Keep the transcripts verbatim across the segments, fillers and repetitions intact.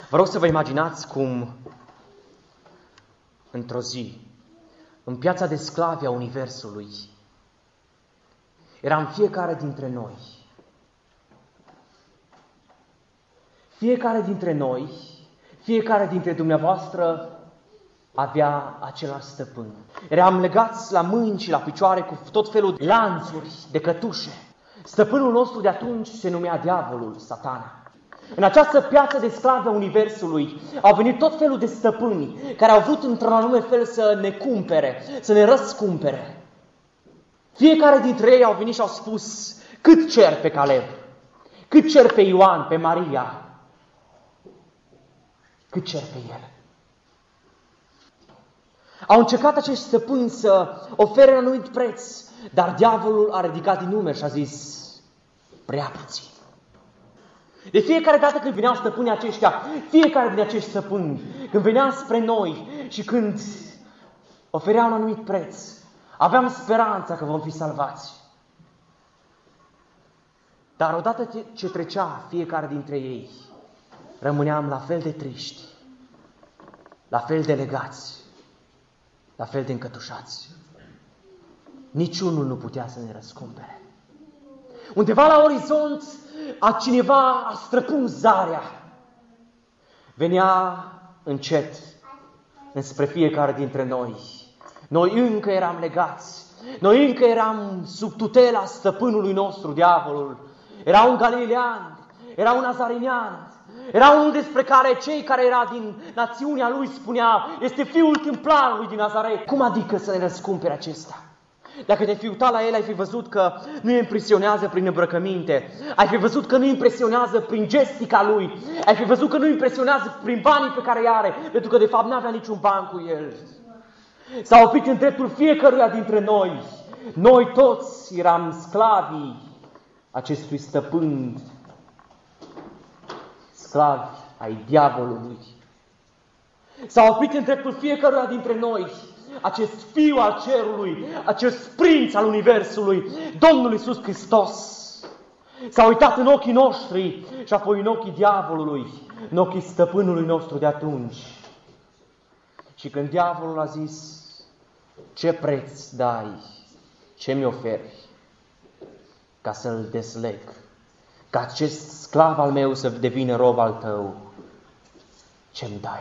Vă rog să vă imaginați cum, într-o zi, în piața de sclavi a Universului, eram fiecare dintre noi. Fiecare dintre noi, fiecare dintre dumneavoastră avea același stăpân. Eram legați la mâini și la picioare cu tot felul de lanțuri, de cătușe. Stăpânul nostru de atunci se numea diavolul, Satana. În această piață de sclavi a Universului au venit tot felul de stăpâni care au vrut într-un anume fel să ne cumpere, să ne răscumpere. Fiecare dintre ei au venit și au spus: cât cer pe Caleb, cât cer pe Ioan, pe Maria, cât cer pe el. Au încercat acești stăpâni să ofere un anumit preț, dar diavolul a ridicat din numeri și a zis: prea puțin. De fiecare dată când veneau stăpânii aceștia, fiecare din acești stăpâni, când veneau spre noi și când ofereau un anumit preț, aveam speranța că vom fi salvați. Dar odată ce trecea fiecare dintre ei, rămâneam la fel de triști, la fel de legați, la fel de încătușați. Niciunul nu putea să ne răscumpere. Undeva la orizont, a cineva a străpuns zarea. Venea încet înspre fiecare dintre noi. Noi încă eram legați. Noi încă eram sub tutela stăpânului nostru, diavolul. Era un galilean, era un nazarinean, era unul despre care cei care era din națiunea lui spuneau: este fiul tâmplarului din Nazaret. Cum adică să ne răscumpere acesta? Dacă te-ai fi uitat la el, ai fi văzut că nu îi impresionează prin îmbrăcăminte, ai fi văzut că nu îi impresionează prin gestica lui, ai fi văzut că nu îi impresionează prin banii pe care îi are, pentru că de fapt n-avea niciun ban cu el. S-a oprit în dreptul fiecăruia dintre noi. Noi toți eram sclavii acestui stăpân, sclavi ai diavolului. S-a oprit în dreptul fiecăruia dintre noi acest fiu al cerului, acest prinț al universului, Domnul Iisus Hristos. S-a uitat în ochii noștri și apoi în ochii diavolului, în ochii stăpânului nostru de atunci. Și când diavolul a zis: ce preț dai, ce mi oferi ca să-l desleg, ca acest sclav al meu să devină rob al tău, ce-mi dai?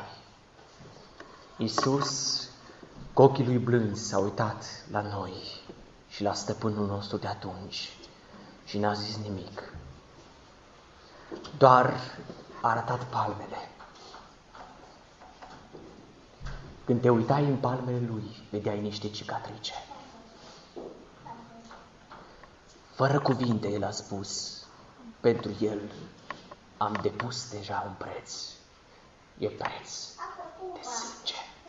Iisus, cu ochii lui blânzi, s-a uitat la noi și la stăpânul nostru de atunci și n-a zis nimic. Doar a arătat palmele. Când te uitai în palmele lui, vedeai niște cicatrice. Fără cuvinte, el a spus: pentru el am depus deja un preț. E preț de sânge.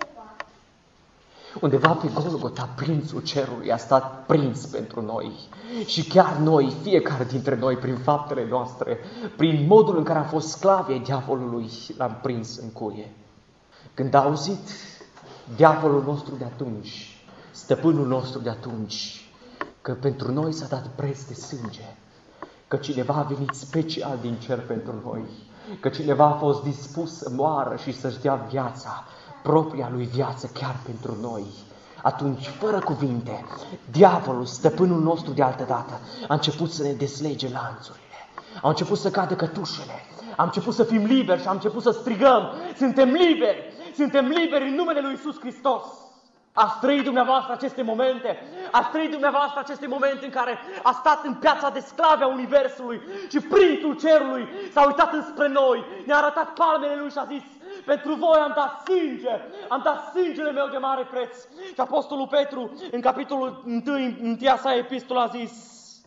Undeva pe Golgota, prințul cerului a stat prins pentru noi. Și chiar noi, fiecare dintre noi, prin faptele noastre, prin modul în care am fost sclavi ai diavolului, l-am prins în cuie. Când a auzit diavolul nostru de atunci, stăpânul nostru de atunci, că pentru noi s-a dat preț de sânge, că cineva a venit special din cer pentru noi, că cineva a fost dispus să moară și să-și dea viața, propria lui viață, chiar pentru noi, atunci, fără cuvinte, diavolul, stăpânul nostru de altă dată, a început să ne deslege lanțurile, a început să cadă cătușele, a început să fim liberi și a început să strigăm: suntem liberi, suntem liberi în numele lui Iisus Hristos. Ați trăit dumneavoastră aceste momente, ați trăit dumneavoastră aceste momente în care a stat în piața de sclavi a Universului și prințul cerului s-a uitat înspre noi, ne-a arătat palmele lui și a zis: pentru voi am dat sânge, am dat sângele meu de mare preț. Și Apostolul Petru, în capitolul unu, în întâia sa epistolă, a zis: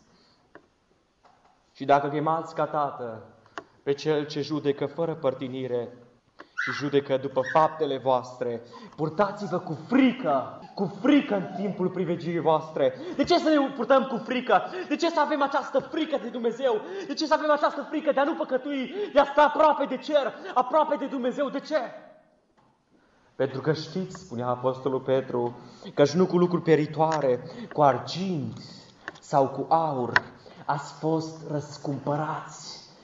și dacă chemați ca tată pe cel ce judecă fără părtinire și judecă după faptele voastre, purtați-vă cu frică, cu frică în timpul privegirii voastre. De ce să ne purtăm cu frică? De ce să avem această frică de Dumnezeu? De ce să avem această frică de a nu păcătui, de a sta aproape de cer, aproape de Dumnezeu? De ce? Pentru că știți, spunea Apostolul Petru, că-și nu cu lucruri peritoare, cu argint sau cu aur, ați fost răscumpărați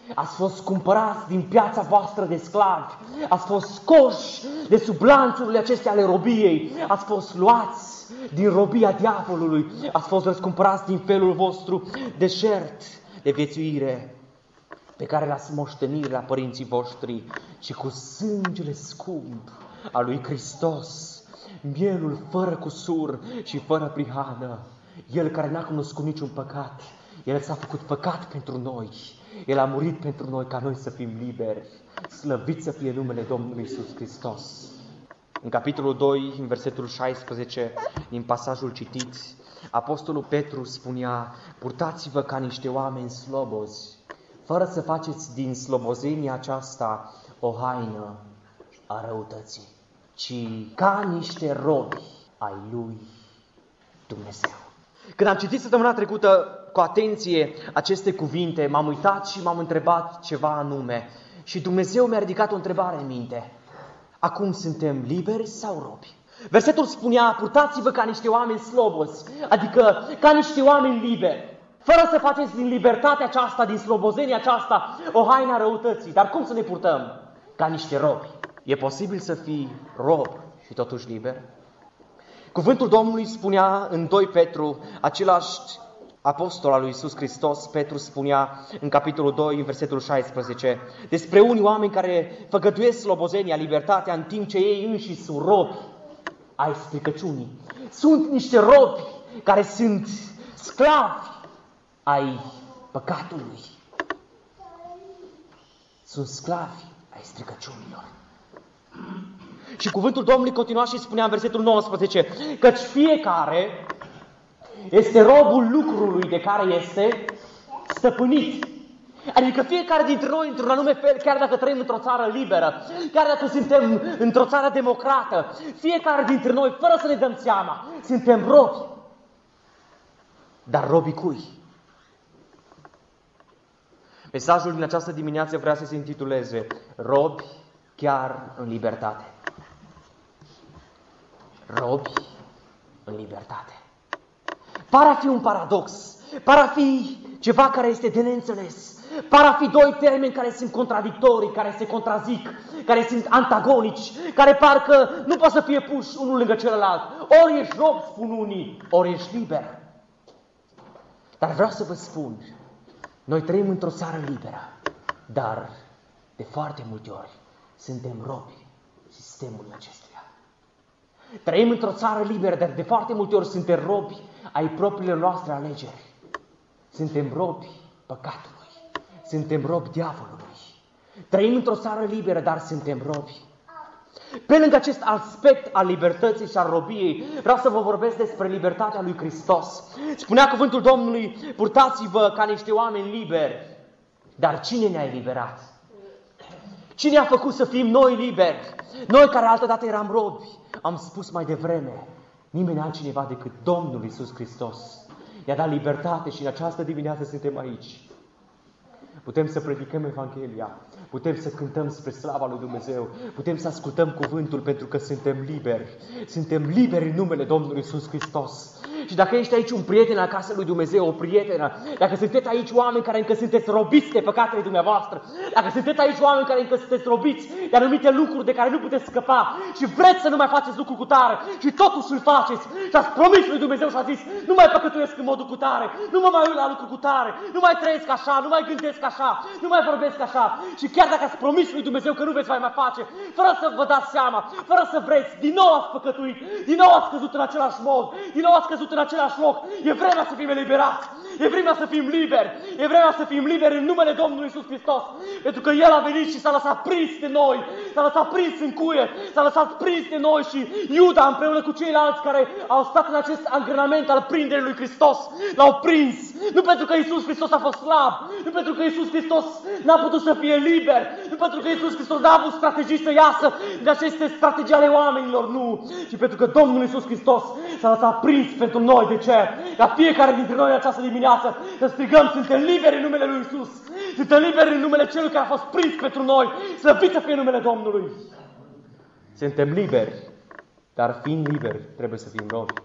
Ați fost cumpărați din piața voastră de sclavi. Ați fost scoși de sub lanțurile acestea ale robiei. Ați fost luați din robia diavolului. Ați fost răscumpărați din felul vostru deșert de viețuire pe care l-ați moștenit la părinții voștri și cu sângele scump al lui Hristos, mielul fără cusur și fără prihană, El care n-a cunoscut niciun păcat, El s-a făcut păcat pentru noi, El a murit pentru noi ca noi să fim liberi. Slăvit să fie numele Domnului Iisus Hristos. În capitolul doi, în versetul șaisprezece, din pasajul citit, Apostolul Petru spunea: purtați-vă ca niște oameni slobozi, fără să faceți din slobozenia aceasta o haină a răutății, ci ca niște robi ai lui Dumnezeu. Când am citit săptămâna trecută cu atenție aceste cuvinte, m-am uitat și m-am întrebat ceva anume. Și Dumnezeu mi-a ridicat o întrebare în minte. Acum suntem liberi sau robi? Versetul spunea: purtați-vă ca niște oameni slobozi, adică ca niște oameni liberi, fără să faceți din libertatea aceasta, din slobozenia aceasta, o haină a răutății. Dar cum să ne purtăm? Ca niște robi. E posibil să fii rob și totuși liber? Cuvântul Domnului spunea în doi Petru, același apostol al lui Iisus Hristos, Petru spunea în capitolul doi, în versetul șaisprezece, despre unii oameni care făgăduiesc slobozenia, libertatea, în timp ce ei înși sunt robi ai stricăciunii. Sunt niște robi care sunt sclavi ai păcatului. Sunt sclavi ai stricăciunilor. Și cuvântul Domnului continua și spunea în versetul nouăsprezece, căci fiecare este robul lucrului de care este stăpânit. Adică fiecare dintre noi, într-un anume fel, chiar dacă trăim într-o țară liberă, chiar dacă suntem într-o țară democrată, fiecare dintre noi, fără să ne dăm seama, suntem robi. Dar robii cui? Mesajul din această dimineață vrea să se intituleze Robi chiar în libertate. Robi în libertate. Pare a fi un paradox, pare a fi ceva care este de neînțeles, pare a fi doi termeni care sunt contradictorii, care se contrazic, care sunt antagonici, care parcă nu pot să fie puși unul lângă celălalt. Ori ești rob, spun unii, ori ești liber. Dar vreau să vă spun, noi trăim într-o țară liberă, dar de foarte multe ori suntem robi sistemului acestuia. Trăim într-o țară liberă, dar de foarte multe ori suntem robi ai propriilor noastre alegeri. Suntem robi păcatului. Suntem robi diavolului. Trăim într-o țară liberă, dar suntem robi. Pe lângă acest aspect al libertății și al robiei, vreau să vă vorbesc despre libertatea lui Hristos. Spunea cuvântul Domnului, purtați-vă ca niște oameni liberi. Dar cine ne-a eliberat? Cine a făcut să fim noi liberi? Noi care altădată eram robi. Am spus mai devreme, nimeni altcineva decât Domnul Iisus Hristos i-a dat libertate și în această dimineață suntem aici. Putem să predicăm Evanghelia, putem să cântăm spre slava lui Dumnezeu, putem să ascultăm cuvântul pentru că suntem liberi. Suntem liberi în numele Domnului Iisus Hristos. Și dacă ești aici un prieten al casei lui Dumnezeu, o prietenă, dacă sunteți aici oameni care încă sunteți robiți de păcatele dumneavoastră, dacă sunteți aici oameni care încă sunteți robiți de anumite lucruri de care nu puteți scăpa și vreți să nu mai faceți lucruri cu tare și totuși îl faceți și ați promis lui Dumnezeu și a zis, nu mai păcătuiesc în modul cu tare, nu mă mai uit la lucruri cu tare, nu mai trăiesc așa, nu mai gândesc așa, nu mai vorbesc așa. Și chiar dacă ați promis lui Dumnezeu că nu veți mai mai face, fără să vă dați seama, fără să vreți, din nou ați păcătuit, din nou ați căzut în același mod, din nou ați căzut în același loc. E vremea să fim eliberați, e vremea să fim liberi, e vremea să fim liberi în numele Domnului Iisus Hristos, pentru că El a venit și s-a lăsat prins de noi, s-a lăsat prins în cuie, s-a lăsat prins de noi și Iuda împreună cu ceilalți care au stat în acest angrenament al prinderii lui Hristos, l-au prins, nu pentru că Iisus Hristos a fost slab, nu pentru că Iisus Hristos n-a putut să fie liber, nu pentru că Iisus Hristos n-a avut strategii să iasă de aceste strategii ale oamenilor, nu, ci pentru că Domnul Iisus Hristos s-a lăsat prins pentru noi. De ce? Ca fiecare dintre noi în această dimineață să strigăm, suntem liberi în numele lui Iisus, suntem liberi în numele Celui care a fost prins pentru noi, slăvit să fie numele Domnului. Suntem liberi, dar fiind liberi trebuie să fim robi.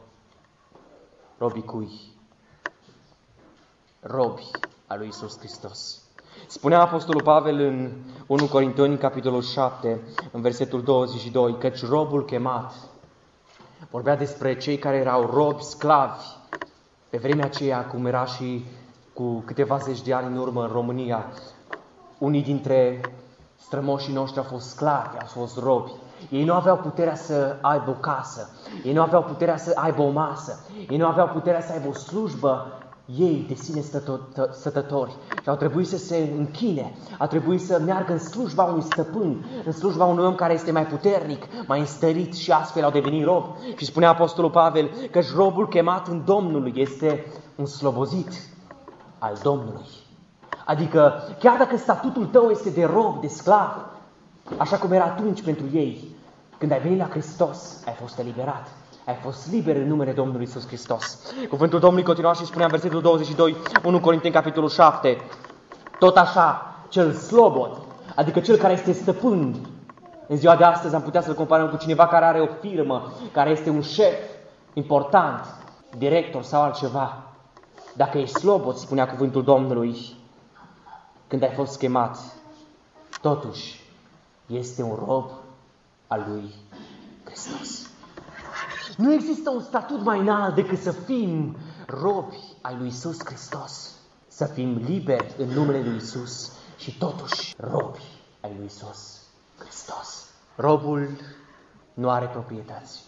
Robii cui? Robi a lui Iisus Hristos. Spunea Apostolul Pavel în unu Corinteni, capitolul șapte, în versetul douăzeci și doi, căci robul chemat, vorbea despre cei care erau robi, sclavi, pe vremea aceea, cum era și cu câteva zeci de ani în urmă în România. Unii dintre strămoșii noștri au fost sclavi, au fost robi. Ei nu aveau puterea să aibă o casă, ei nu aveau puterea să aibă o masă, ei nu aveau puterea să aibă o slujbă, ei de sine stătători. Și au trebuit să se închine, au trebuit să meargă în slujba unui stăpân, în slujba unui om care este mai puternic, mai înstărit și astfel au devenit robi. Și spunea Apostolul Pavel că robul chemat în Domnului este un slobozit al Domnului. Adică chiar dacă statutul tău este de rob, de sclav, așa cum era atunci pentru ei, când ai venit la Hristos, ai fost eliberat. Ai fost liber în numele Domnului Iisus Hristos. Cuvântul Domnului continua și spunea în versetul douăzeci și doi, unu Corinteni, capitolul șapte, tot așa, cel slobod, adică cel care este stăpân, în ziua de astăzi am putea să-l comparăm cu cineva care are o firmă, care este un șef important, director sau altceva. Dacă ești slobod, spunea cuvântul Domnului, când ai fost chemat, totuși este un rob al lui Hristos. Nu există un statut mai înalt decât să fim robi ai lui Iisus Hristos. Să fim liberi în numele lui Iisus și totuși robi ai lui Iisus Hristos. Robul nu are proprietăți.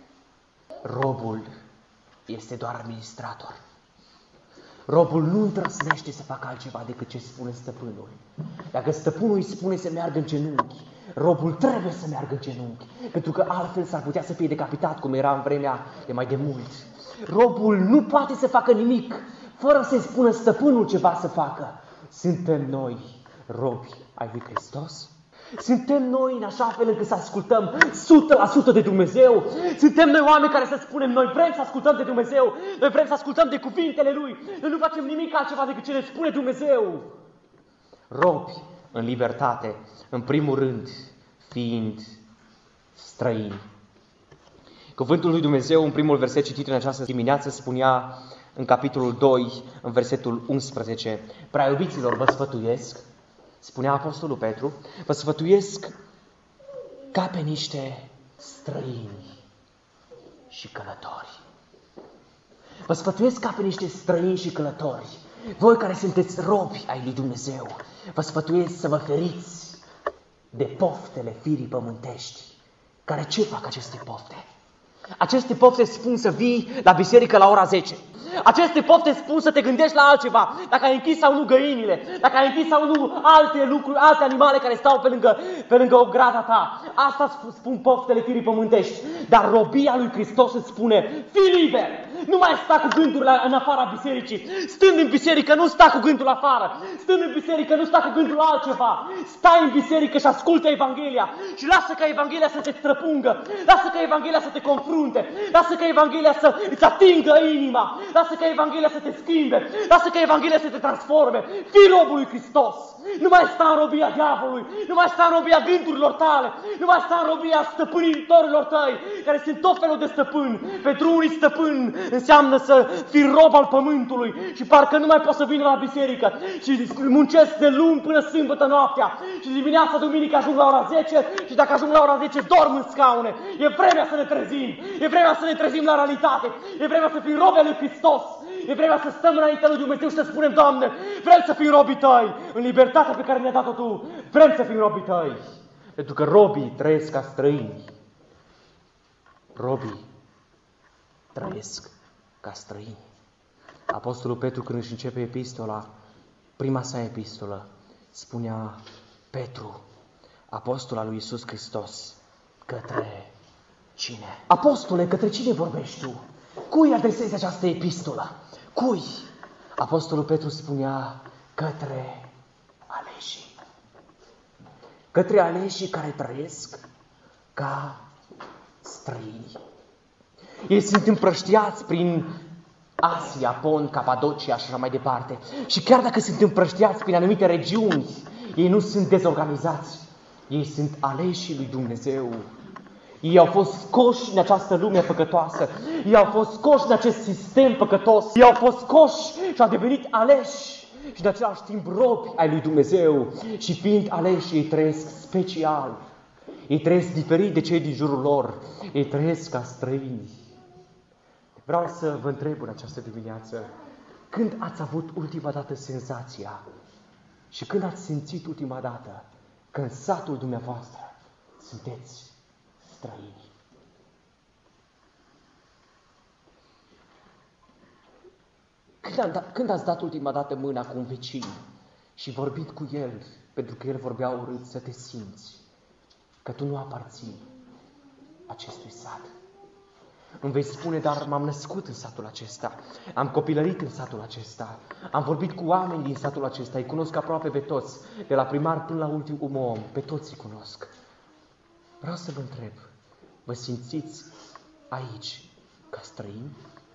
Robul este doar administrator. Robul nu îndrăznește să facă altceva decât ce spune stăpânul. Dacă stăpânul îi spune să meargă în genunchi, robul trebuie să meargă în genunchi, pentru că altfel s-ar putea să fie decapitat, cum era în vremea de mai de mult. Robul nu poate să facă nimic fără să-i spună stăpânul ceva să facă. Suntem noi robi ai lui Hristos? Suntem noi în așa fel încât să ascultăm o sută la sută de Dumnezeu? Suntem noi oameni care să spunem, noi vrem să ascultăm de Dumnezeu, noi vrem să ascultăm de cuvintele Lui, noi nu facem nimic altceva decât ce ne spune Dumnezeu. Robi în libertate, în primul rând, fiind străini. Cuvântul lui Dumnezeu, în primul verset citit în această dimineață, spunea în capitolul doi, în versetul unsprezece, prea iubiților, vă sfătuiesc, spunea Apostolul Petru, vă sfătuiesc ca pe niște străini și călători. Vă sfătuiesc ca pe niște străini și călători. Voi care sunteți robi ai lui Dumnezeu, vă sfătuiesc să vă feriți de poftele firii pământești. Care ce fac aceste pofte? Aceste pofte spun să vii la biserică la ora zece. Aceste pofte spun să te gândești la altceva, dacă ai închis sau nu găinile, dacă ai închis sau nu alte lucruri, alte animale care stau pe lângă, pe lângă o grada ta. Asta spun poftele firii pământești. Dar robia lui Hristos îți spune, fii liber! Nu mai sta cu gândul în afara bisericii. Stând în biserică, nu sta cu gândul afară. Stând în biserică, nu sta cu gândul la altceva. Stai în biserică și ascultă Evanghelia. Și lasă ca Evanghelia să te străpungă. Lasă ca Evanghelia să te confrunte. Lasă ca Evanghelia să îți atingă inima. Lasă ca Evanghelia să te schimbe. Lasă ca Evanghelia să te transforme. Fii robul lui Hristos. Nu mai sta în robia diavolului. Nu mai sta în robia gândurilor tale. Nu mai sta în robia stăpânitorilor tăi, care sunt tot felul de stăpâni. Pentru unii stăpâni înseamnă să fii rob al pământului și parcă nu mai poți să vină la biserică și muncesc de luni până sâmbătă noaptea și dimineața, duminică ajung la ora zece și dacă ajung la ora zece dorm în scaune. E vremea să ne trezim, e vremea să ne trezim la realitate, e vremea să fim robi al lui Hristos, e vremea să stăm înaintea lui Dumnezeu și să spunem, Doamne, vrem să fim robii Tăi, în libertatea pe care ne-a dat-o Tu, vrem să fim robii Tăi, pentru că robii trăiesc ca străini. Robii trăiesc ca străini. Apostolul Petru, când își începe epistola, prima sa epistolă, spunea Petru, apostol al lui Iisus Hristos, către cine? Apostole, către cine vorbești tu? Cui adresezi această epistolă? Cui? Apostolul Petru spunea, către aleșii. Către aleșii care trăiesc ca străini. Ei sunt împrăștiați prin Asia, Pont, Capadocia și așa mai departe. Și chiar dacă sunt împrăștiați prin anumite regiuni, ei nu sunt dezorganizați. Ei sunt aleșii lui Dumnezeu. Ei au fost scoși în această lume păcătoasă. Ei au fost scoși în acest sistem păcătos. Ei au fost scoși și au devenit aleși. și în același timp robi ai lui Dumnezeu și fiind aleși ei trăiesc special. Ei trăiesc diferit de cei din jurul lor. Ei trăiesc ca străini. Vreau să vă întreb în această dimineață, când ați avut ultima dată senzația și când ați simțit ultima dată că în satul dumneavoastră sunteți străini? Când, când ați dat ultima dată mâna cu un vecin și vorbit cu el, pentru că el vorbea urât, să te simți că tu nu aparții acestui sat? Îmi vei spune, dar m-am născut în satul acesta, am copilărit în satul acesta, am vorbit cu oameni din satul acesta, îi cunosc aproape pe toți, de la primar până la ultimul om, pe toți îi cunosc. Vreau să vă întreb, vă simțiți aici ca străini?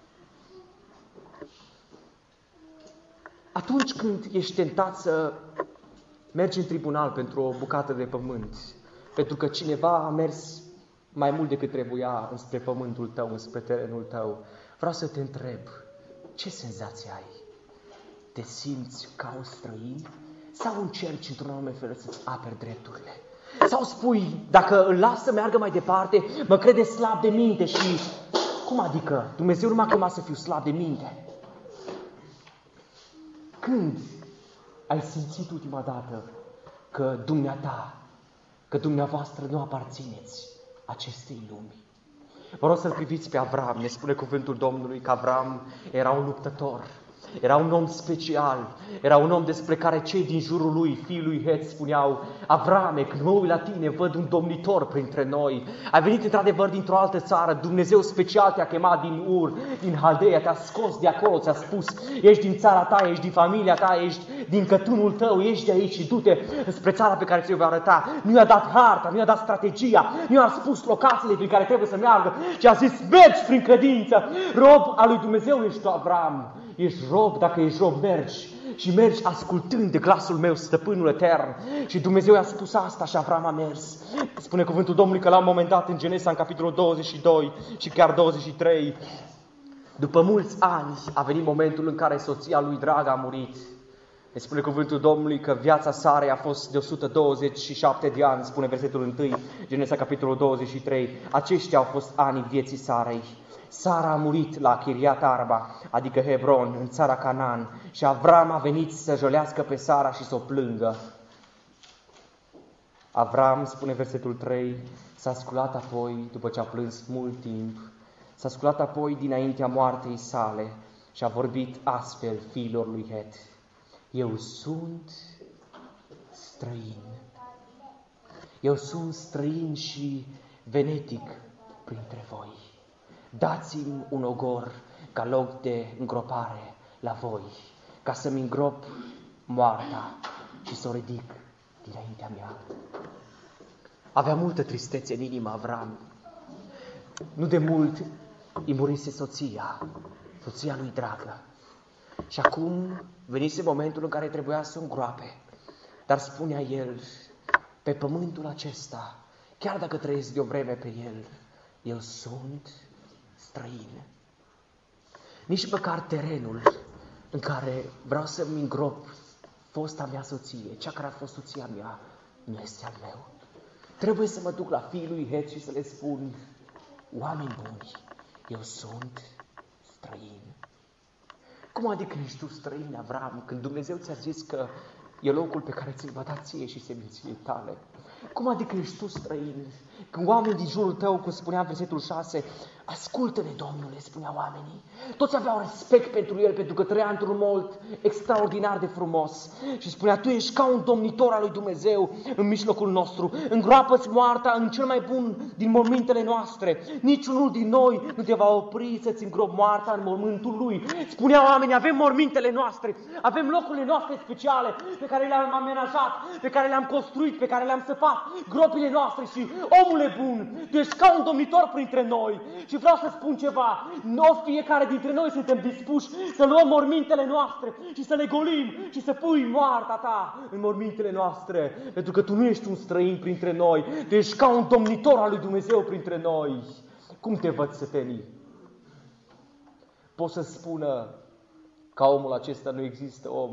Atunci când ești tentat să mergi în tribunal pentru o bucată de pământ, pentru că cineva a mers mai mult decât trebuia înspre pământul tău, înspre terenul tău, vreau să te întreb, ce senzație ai? Te simți ca un străin? Sau încerci într-un anume fel să-ți aperi drepturile? Sau spui, dacă îl las să meargă mai departe, mă crede slab de minte și... Cum adică? Dumnezeu nu m-a chemat să fiu slab de minte. Când ai simțit ultima dată că dumneata, că dumneavoastră nu aparțineți acestei lumi? Vă rog să-l priviți pe Avram. Ne spune cuvântul Domnului că Avram era un luptător, era un om special, era un om despre care cei din jurul lui, fiii lui Het, spuneau: Avrame, când mă uit la tine, văd un domnitor printre noi. Ai venit într-adevăr dintr-o altă țară, Dumnezeu special te-a chemat din Ur, din Haldeia, te-a scos de acolo, ți-a spus: ești din țara ta, ești din familia ta, ești din cătunul tău, ești de aici și du-te spre țara pe care ți-o vei arăta. Nu i-a dat harta, nu i-a dat strategia, nu i-a spus locațiile prin care trebuie să meargă, ci a zis: mergi prin credință, rob al lui Dumnezeu ești tu, Avram. Ești rob, dacă ești rob, mergi. Și mergi ascultând de glasul meu, stăpânul etern. Și Dumnezeu i-a spus asta și Avram a mers. Spune cuvântul Domnului că la un moment dat în Genesa, în capitolul douăzeci și doi și chiar douăzeci și trei, după mulți ani a venit momentul în care soția lui dragă a murit. Ne spune cuvântul Domnului că viața Sarei a fost de o sută douăzeci și șapte de ani, spune versetul unu, Genesa capitolul douăzeci și trei. Aceștia au fost anii vieții Sarei. Sara a murit la Chiriat Arba, adică Hebron, în țara Canaan, și Avram a venit să jolească pe Sara și să o plângă. Avram, spune versetul trei, s-a sculat apoi, după ce a plâns mult timp, s-a sculat apoi dinaintea moartei sale și a vorbit astfel fiilor lui Het: Eu sunt străin. Eu sunt străin și venetic printre voi. Dați-mi un ogor ca loc de îngropare la voi, ca să-mi îngrop moarta și să o ridic dinaintea mea. Avea multă tristețe în inima Avram. Nu de mult îi murise soția, soția lui dragă. Și acum venise momentul în care trebuia să o îngroape. Dar spunea el: pe pământul acesta, chiar dacă trăiesc de o vreme pe el, eu sunt străin. Nici măcar terenul în care vreau să-mi îngrop fosta mea soție, cea care a fost soția mea, nu este al meu. Trebuie să mă duc la fiii lui Het și să le spun: oameni buni, eu sunt străin. Cum adică ești tu străin, Avram, când Dumnezeu ți-a zis că e locul pe care ți-l va da ție și seminției tale? Cum adică ești tu străin? Când oamenii din jurul tău, cum spunea versetul șase, ascultă-ne, Domnule, spunea oamenii. Toți aveau respect pentru el, pentru că trăia într-un mod extraordinar de frumos. Și spunea: tu ești ca un domnitor al lui Dumnezeu în mijlocul nostru. Îngroapă-ți moartea în cel mai bun din mormintele noastre. Niciunul din noi nu te va opri să-ți îngrop moartea în mormântul lui. Spunea oamenii: avem mormintele noastre, avem locurile noastre speciale pe care le-am amenajat, pe care le-am construit, pe care le-am săpat, gropile noastre. Și omule bun, tu ești ca un domnitor printre noi. Și vreau să spun ceva: noi fiecare dintre noi suntem dispuși să luăm mormintele noastre și să le golim și să pui moartea ta în mormintele noastre, pentru că tu nu ești un străin printre noi, tu ești ca un domnitor al lui Dumnezeu printre noi. Cum te văd, sătenii? Pot să spună: ca omul acesta nu există om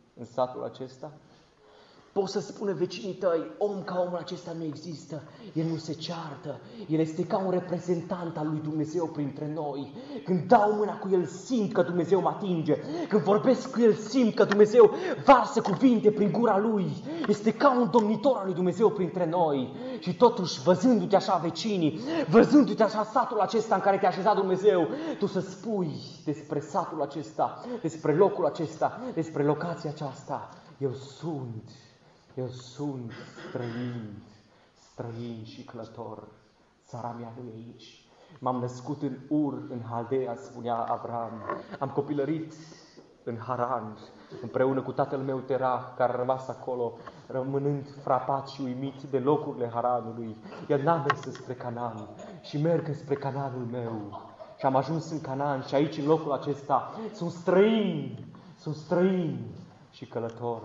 în satul acesta? Poți să spună vecinii tăi, om ca omul acesta nu există, el nu se ceartă, el este ca un reprezentant al lui Dumnezeu printre noi. Când dau mâna cu el, simt că Dumnezeu mă atinge, când vorbesc cu el, simt că Dumnezeu varsă cuvinte prin gura lui. Este ca un domnitor al lui Dumnezeu printre noi. Și totuși, văzându-te așa vecinii, văzându-te așa satul acesta în care te-a așezat Dumnezeu, tu să spui despre satul acesta, despre locul acesta, despre locația aceasta, eu sunt... Eu sunt străin, străin și călător. Țara mea nu e aici. M-am născut în Ur, în Haldea, spunea Avram. Am copilărit în Haran, împreună cu tatăl meu Terah, care a rămas acolo, rămânând frapat și uimit de locurile Haranului. El n-a mers spre Canaan și merg spre Canaanul meu. Și am ajuns în Canaan și aici, în locul acesta, sunt străin, sunt străin și călător.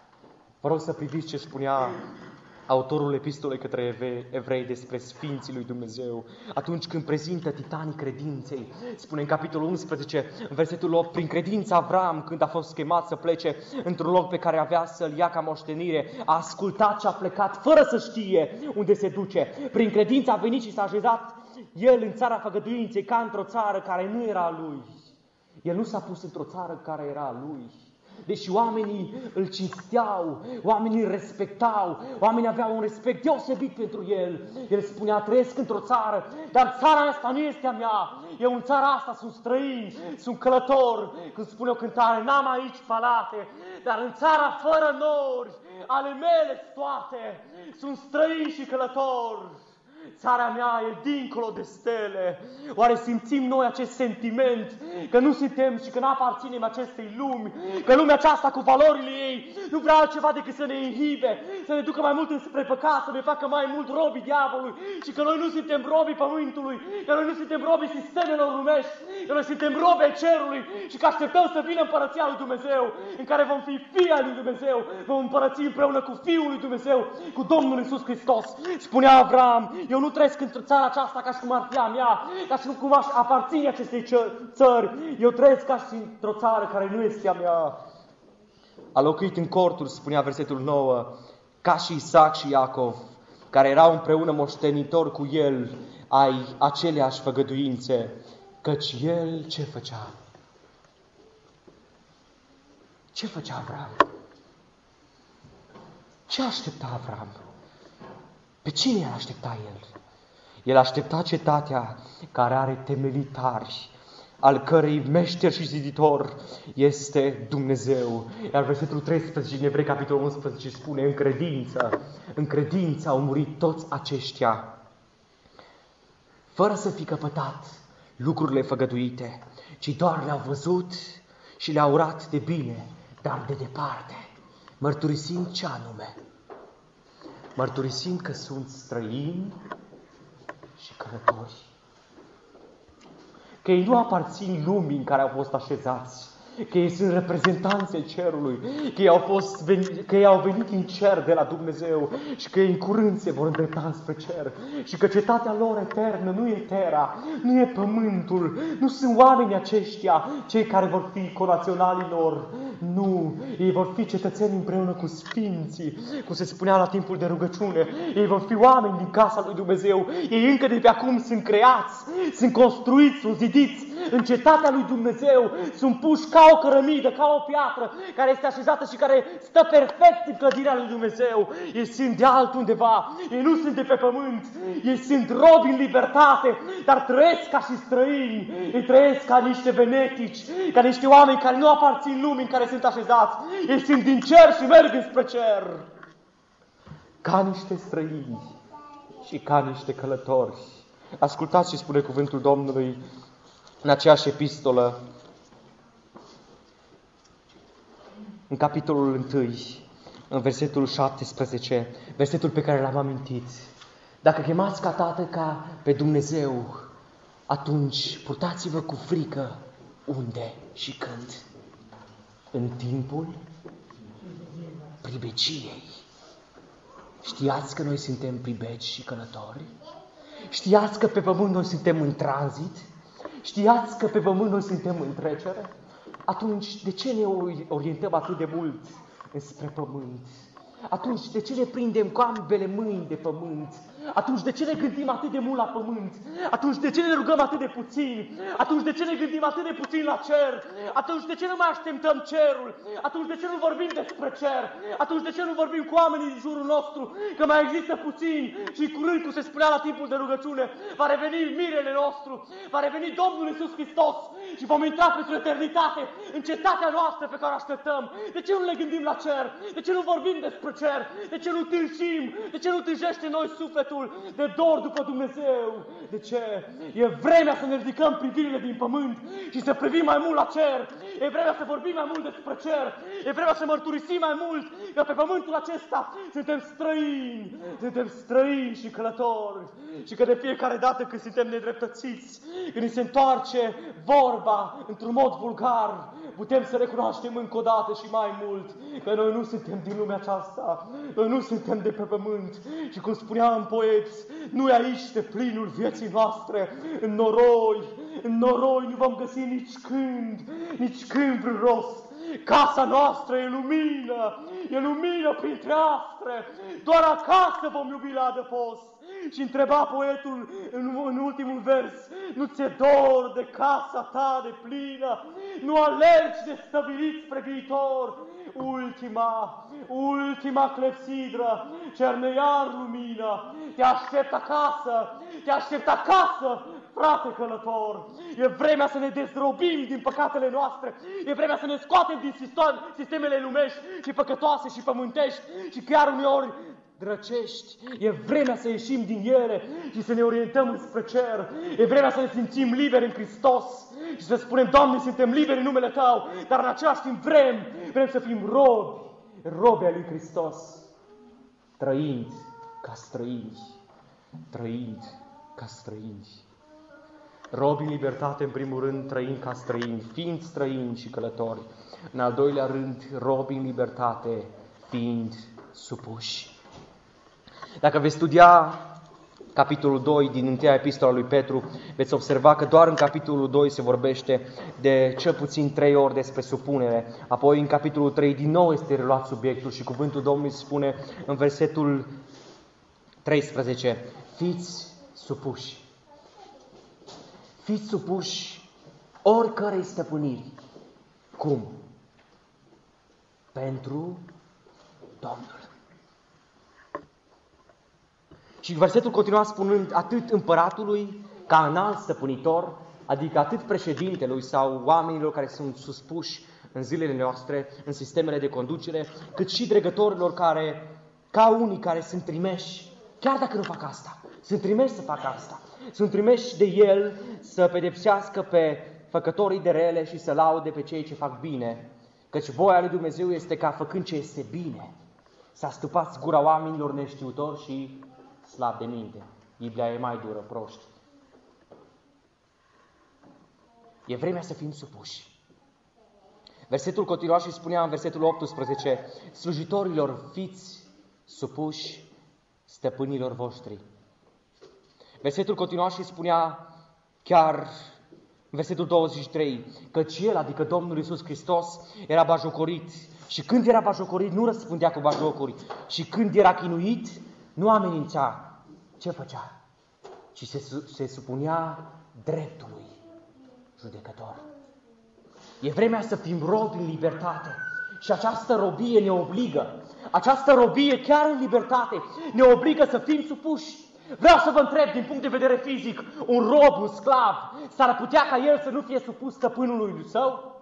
Vă rog să priviți ce spunea autorul epistolei către evrei despre Sfinții lui Dumnezeu. Atunci când prezintă titanii credinței, spune în capitolul unsprezece, în versetul opt, prin credința Avram, când a fost chemat să plece într-un loc pe care avea să-l ia ca moștenire, a ascultat și a plecat fără să știe unde se duce. Prin credință a venit și s-a așezat el în țara făgăduinței, ca într-o țară care nu era a lui. El nu s-a pus într-o țară care era a lui. Deși oamenii îl cinsteau, oamenii îl respectau, oamenii aveau un respect deosebit pentru el. El spunea, trăiesc într-o țară, dar țara asta nu este a mea. Eu în țara asta sunt străin, sunt călător. Când spune o cântare, n-am aici palate, dar în țara fără nori, ale mele toate, sunt străin și călător. Țara mea e dincolo de stele. Oare simțim noi acest sentiment că nu suntem și că nu aparținem acestei lumi, că lumea aceasta cu valorile ei nu vrea altceva decât să ne inhibe, să ne ducă mai mult înspre păcat, să ne facă mai mult robii diavolului și că noi nu suntem robii pământului, că noi nu suntem robii sistemelor lumești, că noi suntem robii ai cerului și că așteptăm să vină împărăția lui Dumnezeu, în care vom fi fii ai lui Dumnezeu, vom împărăți împreună cu Fiul lui Dumnezeu, cu Domnul Iisus Hristos. Spunea Avram, eu nu trăiesc într-o țară aceasta ca și cum ar fi a mea, ca și cum aș aparține acestei țări. Eu trăiesc ca și într-o țară care nu este a mea. A locuit în corturi, spunea versetul nouă, ca și Isaac și Iacov, care erau împreună moștenitori cu el ai aceleași făgăduințe, căci el ce făcea? Ce făcea Avram? Ce aștepta Avram? Pe cine îl aștepta el? El aștepta cetatea care are temelii tari, al cărei meșter și ziditor este Dumnezeu. Iar versetul treisprezece din Evrei, capitolul unsprezece, spune, în credință, în credință au murit toți aceștia, fără să fi căpătat lucrurile făgăduite, ci doar le-au văzut și le-au urat de bine, dar de departe, mărturisind ce anume? Mărturisind că sunt străini și călători. Că ei nu aparțin lumii în care au fost așezați, că ei sunt reprezentanții cerului, că ei, au fost venit, că ei au venit în cer de la Dumnezeu și că ei în curând se vor îndrepta spre cer și că cetatea lor eternă nu e terra, nu e pământul, nu sunt oamenii aceștia, cei care vor fi conaționalii lor, nu, ei vor fi cetățeni împreună cu sfinții, cum se spunea la timpul de rugăciune, ei vor fi oameni din casa lui Dumnezeu, ei încă de pe acum sunt creați, sunt construiți, sunt zidiți în cetatea lui Dumnezeu, sunt puși ca o cărămidă, ca o piatră care este așezată și care stă perfect în clădirea lui Dumnezeu. Ei sunt de altundeva, ei nu sunt de pe pământ, ei sunt robi în libertate, dar trăiesc ca și străini, ei trăiesc ca niște venetici, ca niște oameni care nu aparțin lumii în care sunt așezați, ei sunt din cer și merg înspre cer, ca niște străini și ca niște călători. Ascultați ce spune cuvântul Domnului în aceeași epistolă, în capitolul unu, în versetul șaptesprezece, versetul pe care l-am amintit. Dacă chemați ca Tată ca pe Dumnezeu, atunci purtați-vă cu frică unde și când? În timpul pribeciei. Știați că noi suntem pribeci și călători? Știați că pe pământ noi suntem în tranzit? Știați că pe pământ noi suntem în trecere? atunci de ce ne orientăm atât de mult înspre pământ? Atunci de ce ne prindem cu ambele mâini de pământ? Atunci de ce ne gândim atât de mult la pământ? Atunci de ce ne rugăm atât de puțin? Atunci de ce ne gândim atât de puțin la cer? Atunci de ce nu mai așteptăm cerul? Atunci de ce nu vorbim despre cer? Atunci de ce nu vorbim cu oamenii din jurul nostru? Că mai există puțin și curând, cum se spunea la timpul de rugăciune, va reveni mirele nostru, va reveni Domnul Iisus Hristos și vom intra pentru eternitate în cetatea noastră pe care o așteptăm. De ce nu ne gândim la cer? De ce nu vorbim despre cer? De ce nu tânjim? De ce nu tânjește noi sufletul de dor după Dumnezeu? De ce? E vremea să ne ridicăm privirile din pământ și să privim mai mult la cer. E vremea să vorbim mai mult despre cer. E vremea să mărturisim mai mult că pe pământul acesta suntem străini. Suntem străini și călători. Și că de fiecare dată când suntem nedreptățiți, când ni se întoarce vorba într-un mod vulgar, putem să recunoaștem încă o dată și mai mult că noi nu suntem din lumea aceasta. Noi nu suntem de pe pământ. Și cum spunea în poeți, nu e aici de plinul vieții noastre. În noroi, în noroi nu vom găsi nici când, nici când vreun rost. Casa noastră e lumină, e lumină printre astre. Doar acasă vom iubi la adăpost. Și întreba poetul în, în ultimul vers, nu ți-e dor de casa ta de plină? Nu alergi de stăvilit spre viitor? Ultima, ultima clepsidră, cerne iar lumina, te aștept acasă, te aștept acasă, frate călător. E vremea să ne dezrobim din păcatele noastre, e vremea să ne scoatem din sistemele lumești și păcătoase și pământești și chiar uneori drăcești. E vremea să ieșim din ele și să ne orientăm spre cer. E vremea să ne simțim liberi în Hristos și să spunem, Doamne, suntem liberi în numele Tău, dar în același timp vrem, vrem să fim robi, robi ai lui Hristos, trăind ca străini, trăind ca străini. Robi în libertate, în primul rând, trăind ca străini, fiind străini și călători. În al doilea rând, robi în libertate, fiind supuși. Dacă veți studia capitolul doi din întâia epistola lui Petru, veți observa că doar în capitolul doi se vorbește de cel puțin trei ori despre supunere. Apoi în capitolul trei din nou este reluat subiectul și cuvântul Domnului spune în versetul treisprezece, fiți supuși. Fiți supuși oricărei stăpâniri. Cum? Pentru Domnul. Și versetul continua spunând atât împăratului ca înalt stăpânitor, adică atât președintelui sau oamenilor care sunt suspuși în zilele noastre, în sistemele de conducere, cât și dregătorilor care, ca unii care sunt trimeși, chiar dacă nu fac asta, sunt trimeși să facă asta. Sunt trimeși de El să pedepsească pe făcătorii de rele și să laude pe cei ce fac bine. Căci voia lui Dumnezeu este ca, făcând ce este bine, să astupați gura oamenilor neștiutori și slab de minte. Biblia e mai dură, proști. E vremea să fim supuși. Versetul continua și spunea în versetul optsprezece, slujitorilor, fiți supuși stăpânilor voștri. Versetul continua și spunea chiar în versetul douăzeci și trei, căci El, adică Domnul Iisus Hristos, era bajocorit și când era bajocorit nu răspundea cu bajocuri și când era chinuit nu amenința. Ce făcea? Ci se, se supunea dreptului judecător. E vremea să fim robi în libertate și această robie ne obligă. Această robie chiar în libertate ne obligă să fim supuși. Vreau să vă întreb din punct de vedere fizic, un rob, un sclav, s-ar putea ca el să nu fie supus stăpânului său?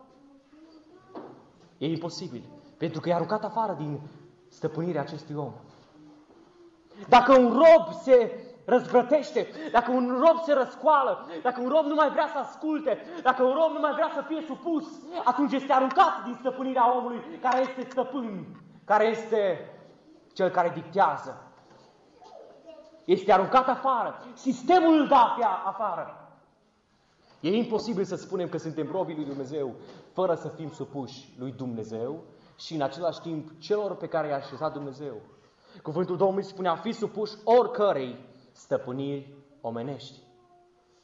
E imposibil, pentru că e aruncat afară din stăpânirea acestui om. Dacă un rob se răzvrătește, dacă un rob se răscoală, dacă un rob nu mai vrea să asculte, dacă un rob nu mai vrea să fie supus, atunci este aruncat din stăpânirea omului care este stăpân, care este cel care dictează. Este aruncat afară. Sistemul îl dă afară. E imposibil să spunem că suntem robii lui Dumnezeu fără să fim supuși lui Dumnezeu și în același timp celor pe care i-a așezat Dumnezeu. Cuvântul Domnului spunea, fiți supuși oricărei stăpâniri omenești.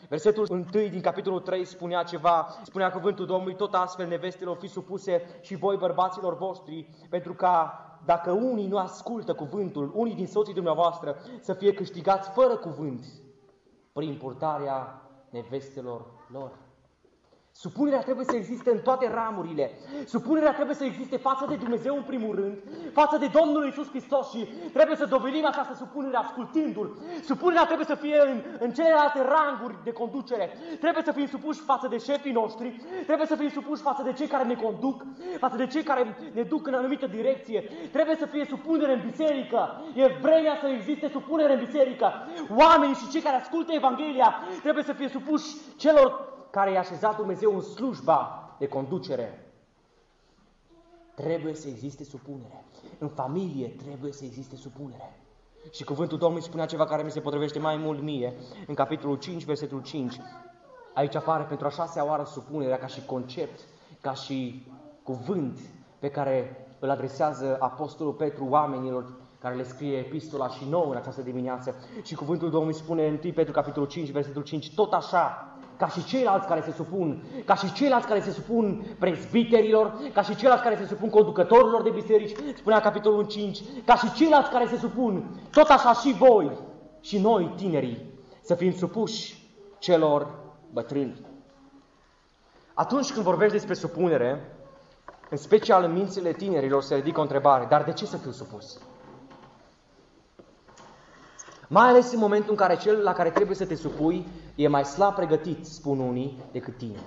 Versetul unu din capitolul trei spunea ceva, spunea cuvântul Domnului: tot astfel nevestelor fi supuse și voi bărbaților voștri, pentru ca dacă unii nu ascultă cuvântul, unii din soții dumneavoastră să fie câștigați fără cuvânt prin purtarea nevestelor lor. Supunerea trebuie să existe în toate ramurile. Supunerea trebuie să existe față de Dumnezeu în primul rând, față de Domnul Iisus Hristos, și trebuie să dovedim această supunere ascultându-L. Supunerea trebuie să fie în, în celelalte ranguri de conducere. Trebuie să fim supuși față de șefii noștri, trebuie să fim supuși față de cei care ne conduc, față de cei care ne duc în anumită direcție. Trebuie să fie supunere în biserică. E vremea să existe supunere în biserică. Oamenii și cei care ascultă Evanghelia trebuie să fie supuși celor care i-a așezat Dumnezeu în slujba de conducere. Trebuie să existe supunere. În familie trebuie să existe supunere. Și cuvântul Domnului spunea ceva care mi se potrivește mai mult mie. În capitolul cinci, versetul cinci. Aici apare pentru a șasea oară supunerea ca și concept, ca și cuvânt pe care îl adresează Apostolul Petru oamenilor care le scrie epistola și nouă în această dimineață. Și cuvântul Domnului spune în întâi Petru, capitolul cinci, versetul cinci. Tot așa, ca și ceilalți care se supun, ca și ceilalți care se supun prezbiterilor, ca și ceilalți care se supun conducătorilor de biserici, spunea capitolul cinci, ca și ceilalți care se supun, tot așa și voi și noi, tinerii, să fim supuși celor bătrâni. Atunci când vorbești despre supunere, în special în mințile tinerilor, se ridică o întrebare: dar de ce să fiu supus? Mai ales în momentul în care cel la care trebuie să te supui e mai slab pregătit, spun unii, decât tine.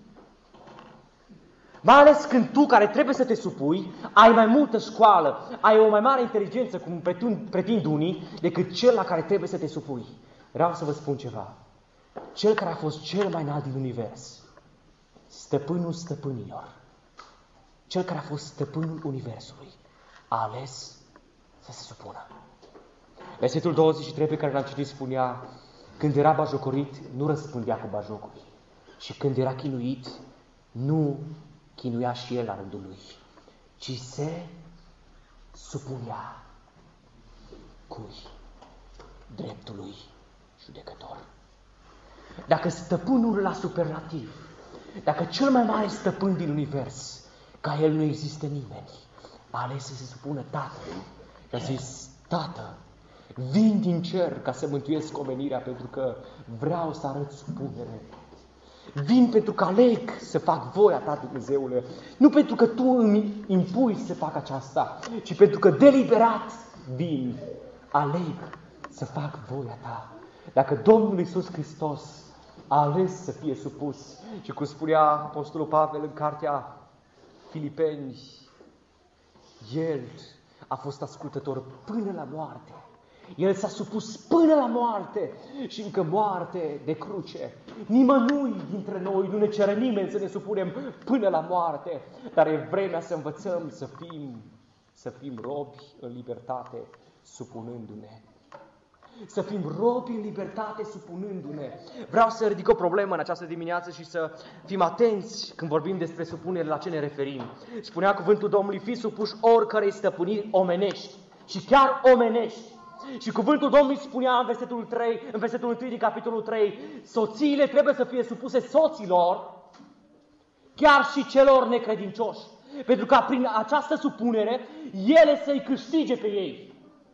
Mai ales când tu, care trebuie să te supui, ai mai multă școală, ai o mai mare inteligență, cum pretind unii, decât cel la care trebuie să te supui. Vreau să vă spun ceva. Cel care a fost cel mai înalt din univers, stăpânul stăpânilor, cel care a fost stăpânul universului, a ales să se supună. Versetul douăzeci și trei pe care l-am citit spunea: când era bajocorit, nu răspundea cu bajocuri. Și când era chinuit, nu chinuia și el la rândul lui, ci se supunea cui? Dreptului judecător. Dacă stăpânul la superlativ, dacă cel mai mare stăpân din univers, ca el nu există nimeni, a ales să se supună Tatălui și a zis: Tată, vin din cer ca să mântuiesc omenirea, pentru că vreau să arăt supunere. Vin pentru că aleg să fac voia ta, Dumnezeule, nu pentru că tu îmi impui să fac aceasta, ci pentru că deliberat vin, aleg să fac voia ta. Dacă Domnul Iisus Hristos a ales să fie supus, și cum spunea Apostolul Pavel în cartea Filipeni, El a fost ascultător până la moarte. El s-a supus până la moarte și încă moarte de cruce. Nimănui dintre noi nu ne cere nimeni să ne supunem până la moarte, dar e vremea să învățăm să fim, să fim robi în libertate, supunându-ne. Să fim robi în libertate, supunându-ne. Vreau să ridic o problemă în această dimineață și să fim atenți când vorbim despre supunere, la ce ne referim. Spunea cuvântul Domnului: fiți supuși oricărei stăpâniri omenești, și chiar omenești. Și cuvântul Domnului spunea în versetul trei, în versetul unu din capitolul trei, soțiile trebuie să fie supuse soților, chiar și celor necredincioși, pentru ca prin această supunere ele să-i câștige pe ei.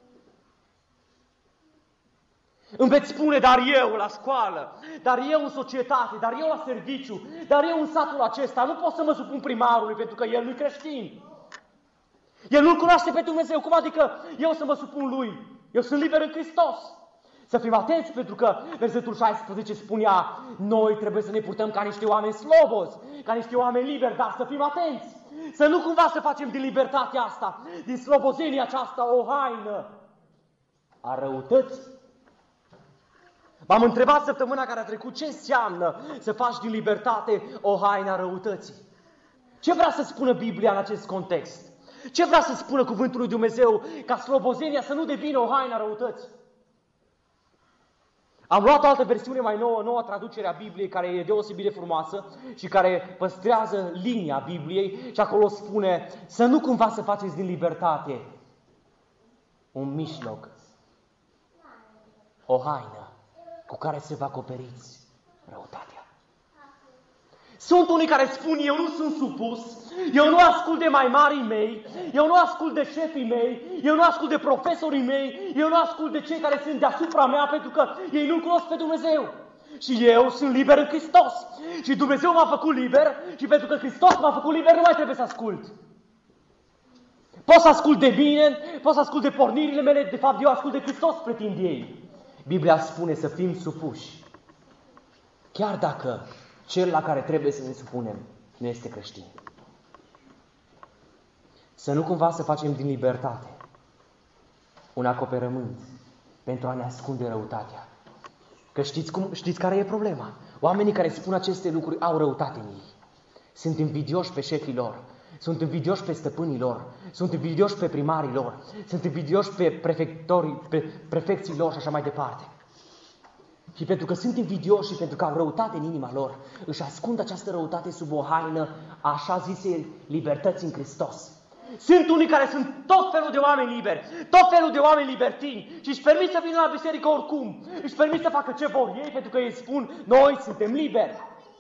Îmi veți spune: dar eu la școală, dar eu în societate, dar eu la serviciu, dar eu în satul acesta nu pot să mă supun primarului pentru că el nu-i creștin. El nu-L cunoaște pe Dumnezeu. Cum adică eu să mă supun lui? Eu sunt liber în Hristos. Să fim atenți, pentru că versetul șaisprezece spunea: noi trebuie să ne purtăm ca niște oameni slobozi, ca niște oameni liberi, dar să fim atenți. Să nu cumva să facem din libertatea asta, din slobozenia aceasta, o haină a răutății. M-am întrebat săptămâna care a trecut ce înseamnă să faci din libertate o haină a răutății. Ce vrea să spună Biblia în acest context? Ce vrea să spună cuvântul lui Dumnezeu ca slobozenia să nu devină o haină a răutății? Am luat o altă versiune mai nouă, noua traducere a Bibliei, care e deosebit de frumoasă și care păstrează linia Bibliei, și acolo spune: să nu cumva să faceți din libertate un mijloc, o haină cu care să vă acoperiți răutatea. Sunt unii care spun, eu nu sunt supus, eu nu ascult de mai marii mei, eu nu ascult de șefii mei, eu nu ascult de profesorii mei, eu nu ascult de cei care sunt deasupra mea, pentru că ei nu cunosc pe Dumnezeu. Și eu sunt liber în Hristos. Și Dumnezeu m-a făcut liber și pentru că Hristos m-a făcut liber, nu mai trebuie să ascult. Pot să ascult de mine, pot să ascult de pornirile mele, de fapt eu ascult de Hristos, pretind ei. Biblia spune să fim supuși. Chiar dacă cel la care trebuie să ne supunem nu este creștin. Să nu cumva să facem din libertate un acoperământ pentru a ne ascunde răutatea. Că știți, cum, știți care e problema? Oamenii care spun aceste lucruri au răutate în ei. Sunt invidioși pe șefii lor, sunt invidioși pe stăpânii lor, sunt invidioși pe primarii lor, sunt invidioși pe prefectorii, pe prefecții lor și așa mai departe. Și pentru că sunt invidioși și pentru că au răutate în inima lor, își ascund această răutate sub o haină, așa zise, libertăți în Hristos. Sunt unii care sunt tot felul de oameni liberi, tot felul de oameni libertini și își permit să vină la biserică oricum, își permit să facă ce vor ei pentru că ei spun, noi suntem liberi.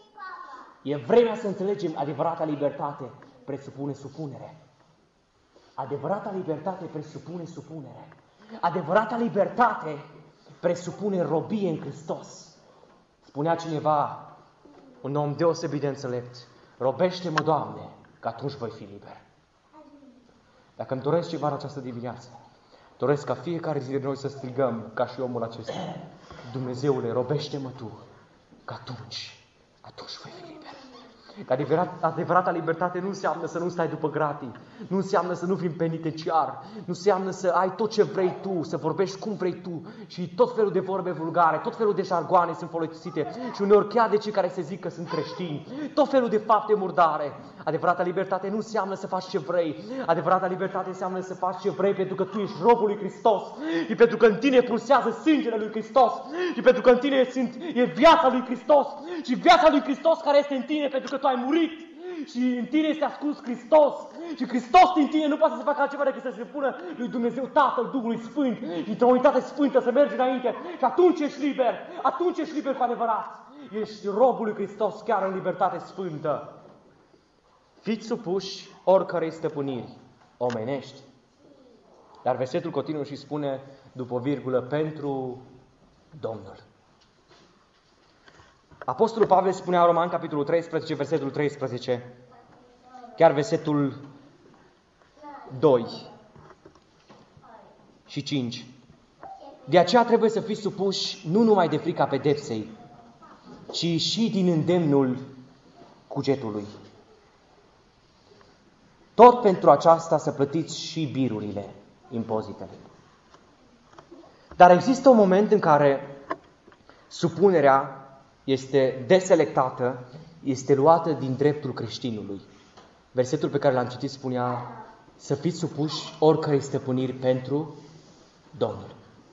E vremea să înțelegem, adevărata libertate presupune supunere. Adevărata libertate presupune supunere. Adevărata libertate presupune robie în Hristos. Spunea cineva, un om deosebit de înțelept, robește-mă, Doamne, că atunci voi fi liber. Dacă îmi doresc ceva în această dimineață, doresc ca fiecare zi de noi să strigăm ca și omul acesta, Dumnezeule, robește-mă Tu, că atunci, atunci voi fi liber. Că adevărat, adevărata libertate nu înseamnă să nu stai după gratii, nu înseamnă să nu fii în penitenciar, nu înseamnă să ai tot ce vrei tu, să vorbești cum vrei tu și tot felul de vorbe vulgare, tot felul de jargoane sunt folosite și uneori chiar de cei care se zic că sunt creștini, tot felul de fapte murdare. Adevărata libertate nu înseamnă să faci ce vrei, adevărata libertate înseamnă să faci ce vrei pentru că tu ești robul lui Hristos și pentru că în tine pulsează sângele lui Hristos și pentru că în tine sunt, e viața lui Hristos și viața lui Hristos care este în tine pentru că tu ai murit și în tine este ascuns Hristos și Hristos din tine nu poate să facă altceva decât să se pună lui Dumnezeu Tatăl Duhului Sfânt, într-o unitate sfântă să mergi înainte și atunci ești liber, atunci ești liber cu adevărat. Ești robul lui Hristos chiar în libertate sfântă. Fiți supuși oricărei stăpâniri omenești. Dar versetul continuă și spune, după virgulă, pentru Domnul. Apostolul Pavel spunea în Roman, capitolul treisprezece, versetul treisprezece, chiar versetul doi și cinci. De aceea trebuie să fiți supuși nu numai de frica pedepsei, ci și din îndemnul cugetului. Tot pentru aceasta să plătiți și birurile, impozitele. Dar există un moment în care supunerea este deselectată, este luată din dreptul creștinului. Versetul pe care l-am citit spunea să fiți supuși oricărei stăpâniri pentru Domnul.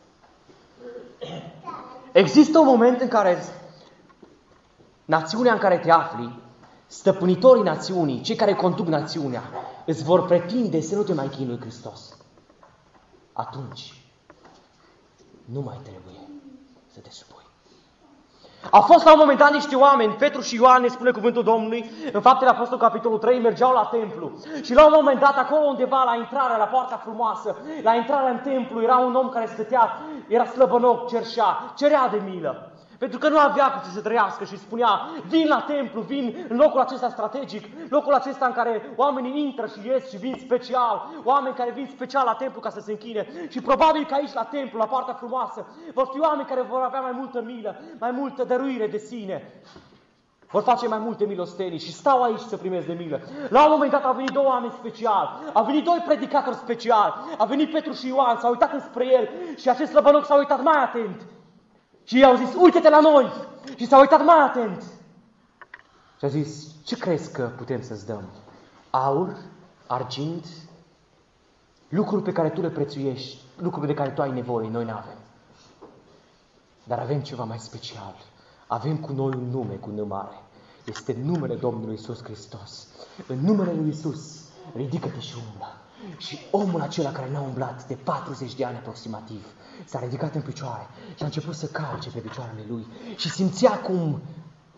Există un moment în care națiunea în care te afli, stăpânitorii națiunii, cei care conduc națiunea, îți vor pretinde să nu te mai chinui Hristos. Atunci nu mai trebuie să te supui. Au fost la un moment dat niște oameni, Petru și Ioan, ne spune cuvântul Domnului, în Faptele Apostolului, capitolul trei, mergeau la templu. Și la un moment dat, acolo undeva, la intrarea, la poarta frumoasă, la intrarea în templu, era un om care stătea, era slăbănoc, cerșea, cerea de milă. Pentru că nu avea cu ce să trăiască și spunea, vin la templu, vin în locul acesta strategic, locul acesta în care oamenii intră și ies și vin special, oameni care vin special la templu ca să se închine. Și probabil că aici la templu, la partea frumoasă, vor fi oameni care vor avea mai multă milă, mai multă dăruire de sine. Vor face mai multe milostenii și stau aici să primesc de milă. La un moment dat au venit două oameni speciali, au venit doi predicatori speciali, au venit Petru și Ioan, s-au uitat înspre el și acest slăbănoc s-a uitat mai atent. Și i-au zis, uite-te la noi! Și s-a uitat mai atent. Și a zis, ce crezi că putem să-ți dăm? Aur, argint, lucruri pe care tu le prețuiești, lucruri de care tu ai nevoie, noi n-avem. Dar avem ceva mai special. Avem cu noi un nume cu N mare. Este numele Domnului Iisus Hristos. În numele Lui Iisus, ridică-te și umblă. Și omul acela care n-a umblat de patruzeci de ani aproximativ s-a ridicat în picioare și a început să calce pe picioarele lui și simțea cum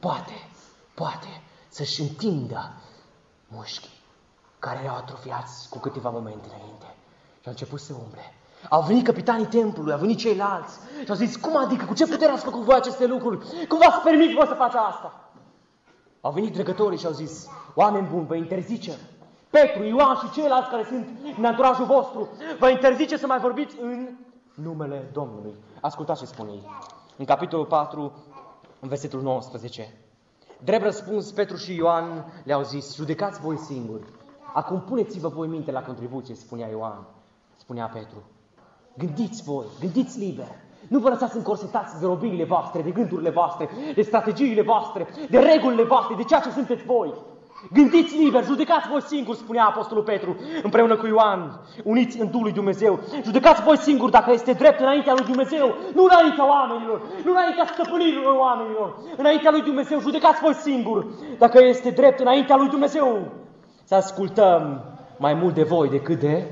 poate, poate să-și întindă mușchii care erau atrofiați cu câteva momente înainte. Și au început să umble. Au venit capitanii templului, au venit ceilalți și au zis, cum adică, cu ce putere ați făcut voi aceste lucruri? Cum v-ați permis voi să faceți asta? Au venit dregătorii și au zis, oameni buni, vă interzicem. Petru, Ioan și ceilalți care sunt în anturajul vostru, vă interzice să mai vorbiți în numele Domnului. Ascultați ce spune ei. În capitolul patru, în versetul nouăsprezece. Drept răspuns, Petru și Ioan le-au zis, judecați voi singuri. Acum puneți-vă voi minte la contribuție, spunea Ioan, spunea Petru. Gândiți voi, gândiți liber. Nu vă lăsați încorsetați de robiile voastre, de gândurile voastre, de strategiile voastre, de regulile voastre, de ceea ce sunteți voi. Gândiți liber, judecați voi singuri, spunea Apostolul Petru, împreună cu Ioan, uniți în Duhul lui Dumnezeu. Judecați voi singuri dacă este drept înaintea lui Dumnezeu, nu înaintea oamenilor, nu înaintea stăpânirilor oamenilor, înaintea lui Dumnezeu. Judecați voi singuri dacă este drept înaintea lui Dumnezeu. Să ascultăm mai mult de voi decât de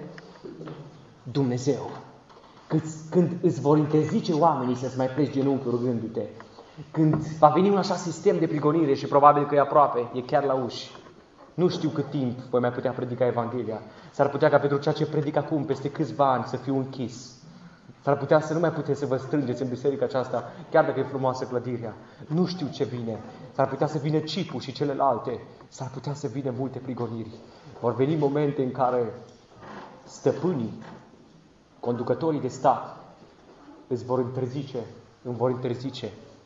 Dumnezeu. Când îți vor interzice oamenii să-ți mai pleci genunchiul rugându-te, când va veni un așa sistem de prigonire și probabil că e aproape, e chiar la uși, nu știu cât timp voi mai putea predica Evanghelia. S-ar putea ca pentru ceea ce predic acum, peste câțiva ani, să fiu închis. S-ar putea să nu mai puteți să vă strângeți în biserica aceasta, chiar dacă e frumoasă clădirea. Nu știu ce vine. S-ar putea să vină Cipul și celelalte. S-ar putea să vină multe prigoniri. Vor veni momente în care stăpânii, conducătorii de stat, îți vor interzice, îmi vor interzice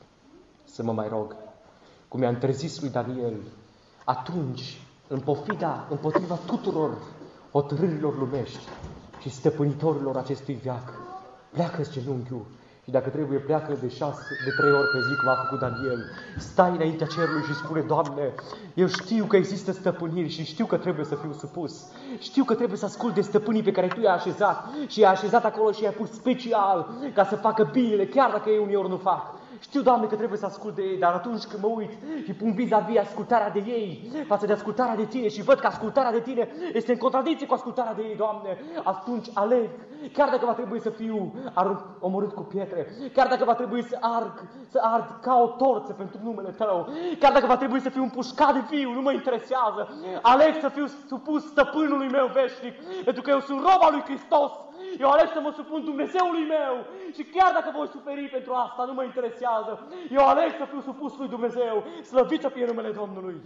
să mă mai rog. Cum i-a interzis lui Daniel, atunci, în pofida, împotriva tuturor hotărârilor lumești și stăpânitorilor acestui veac, pleacă-ți genunchiul și dacă trebuie pleacă de șase, de trei ori pe zi, cum a făcut Daniel. Stai înaintea cerului și spune, Doamne, eu știu că există stăpâniri și știu că trebuie să fiu supus. Știu că trebuie să ascult de stăpânii pe care Tu i-ai așezat și i-ai așezat acolo și i-ai pus special ca să facă binele, chiar dacă ei uneori nu fac. Știu, Doamne, că trebuie să ascult de ei, dar atunci când mă uit și pun vis-a-vis ascultarea de ei față de ascultarea de Tine și văd că ascultarea de Tine este în contradicție cu ascultarea de ei, Doamne, atunci aleg, chiar dacă va trebui să fiu omorât cu pietre, chiar dacă va trebui să arg, să ard ca o torță pentru numele Tău, chiar dacă va trebui să fiu împușcat de viu, nu mă interesează, aleg să fiu supus stăpânului meu veșnic, pentru că eu sunt rob al lui Hristos. Eu aleg să mă supun Dumnezeului meu și chiar dacă voi suferi pentru asta, nu mă interesează. Eu aleg să fiu supus lui Dumnezeu, slăvit să fie numele Domnului.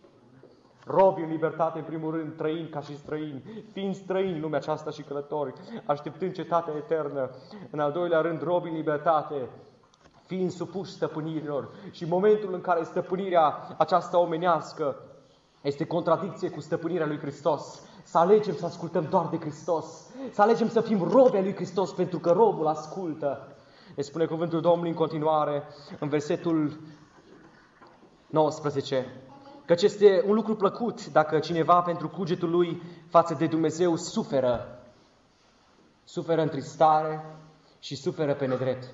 Robi în libertate, în primul rând, trăind ca și străini, fiind străini în lumea aceasta și călători, așteptând cetatea eternă. În al doilea rând, robi în libertate, fiind supuși stăpânirilor. Și în momentul în care stăpânirea aceasta omenească este contradicție cu stăpânirea lui Hristos, să alegem să ascultăm doar de Hristos, să alegem să fim robi ai lui Hristos, pentru că robul ascultă. Ne spune cuvântul Domnului în continuare, în versetul nouăsprezece, căci este un lucru plăcut dacă cineva pentru cugetul lui față de Dumnezeu suferă, suferă întristare și suferă pe nedrept.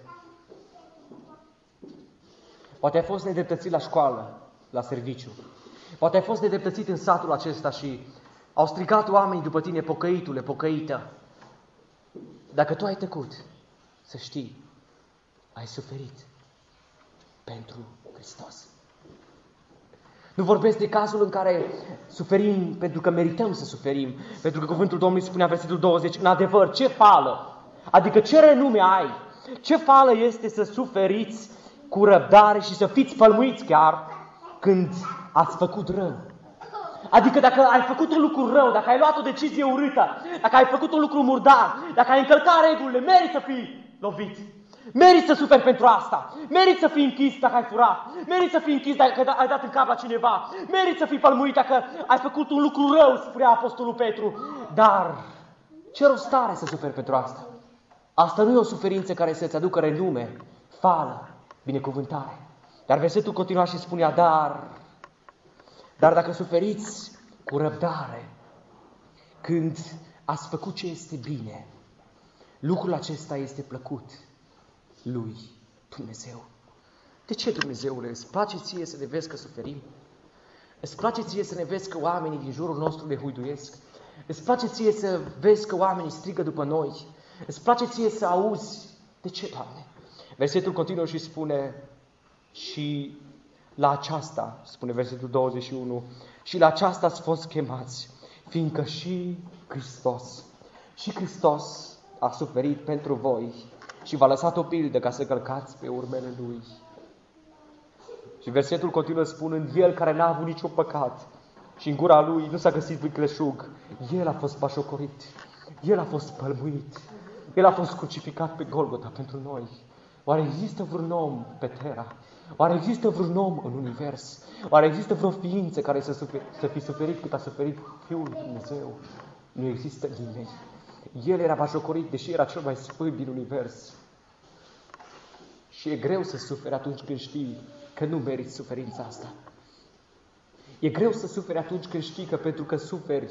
Poate ai fost nedreptățit la școală, la serviciu. Poate ai fost nedreptățit în satul acesta și au strigat oamenii după tine, pocăitule, pocăită. Dacă tu ai tăcut, să știi, ai suferit pentru Hristos. Nu vorbesc de cazul în care suferim pentru că merităm să suferim, pentru că cuvântul Domnului spunea versetul douăzeci, în adevăr, ce fală, adică ce renume ai, ce fală este să suferiți cu răbdare și să fiți pălmuiți chiar când ați făcut rău. Adică dacă ai făcut un lucru rău, dacă ai luat o decizie urâtă, dacă ai făcut un lucru murdar, dacă ai încălcat regulile, meriți să fii lovit. Meriți să suferi pentru asta. Meriți să fii închis dacă ai furat. Meriți să fii închis dacă ai dat în cap la cineva. Meriți să fii pălmuit dacă ai făcut un lucru rău, spunea Apostolul Petru. Dar ce rost are să suferi pentru asta? Asta nu e o suferință care să-ți aducă renume, fală, binecuvântare. Dar versetul continua și spunea, dar... Dar dacă suferiți cu răbdare, când ați făcut ce este bine, lucrul acesta este plăcut lui Dumnezeu. De ce, Dumnezeule, îți place ție să ne vezi că suferim? Îți place ție să ne vezi că oamenii din jurul nostru ne huiduiesc? Îți place ție să vezi că oamenii strigă după noi? Îți place ție să auzi? De ce, Doamne? Versetul continuă și spune, și La aceasta, spune versetul douăzeci și unu, și la aceasta ați fost chemați, fiindcă și Hristos, și Hristos a suferit pentru voi și v-a lăsat o pildă ca să călcați pe urmele Lui. Și versetul continuă spunând, El care n-a avut niciun păcat și în gura Lui nu s-a găsit vicleșug, El a fost bașocorit, El a fost pălmuit, El a fost crucificat pe Golgota pentru noi. Oare există vreun om pe Terra? Oare există vreun om în univers? Oare există vreo ființă care să, sufer, să fi suferit cât a suferit Fiul lui Dumnezeu? Nu există nimeni. El era bajocorit, deși era cel mai sfânt din univers. Și e greu să suferi atunci când știi că nu meriți suferința asta. E greu să suferi atunci când știi că pentru că suferi,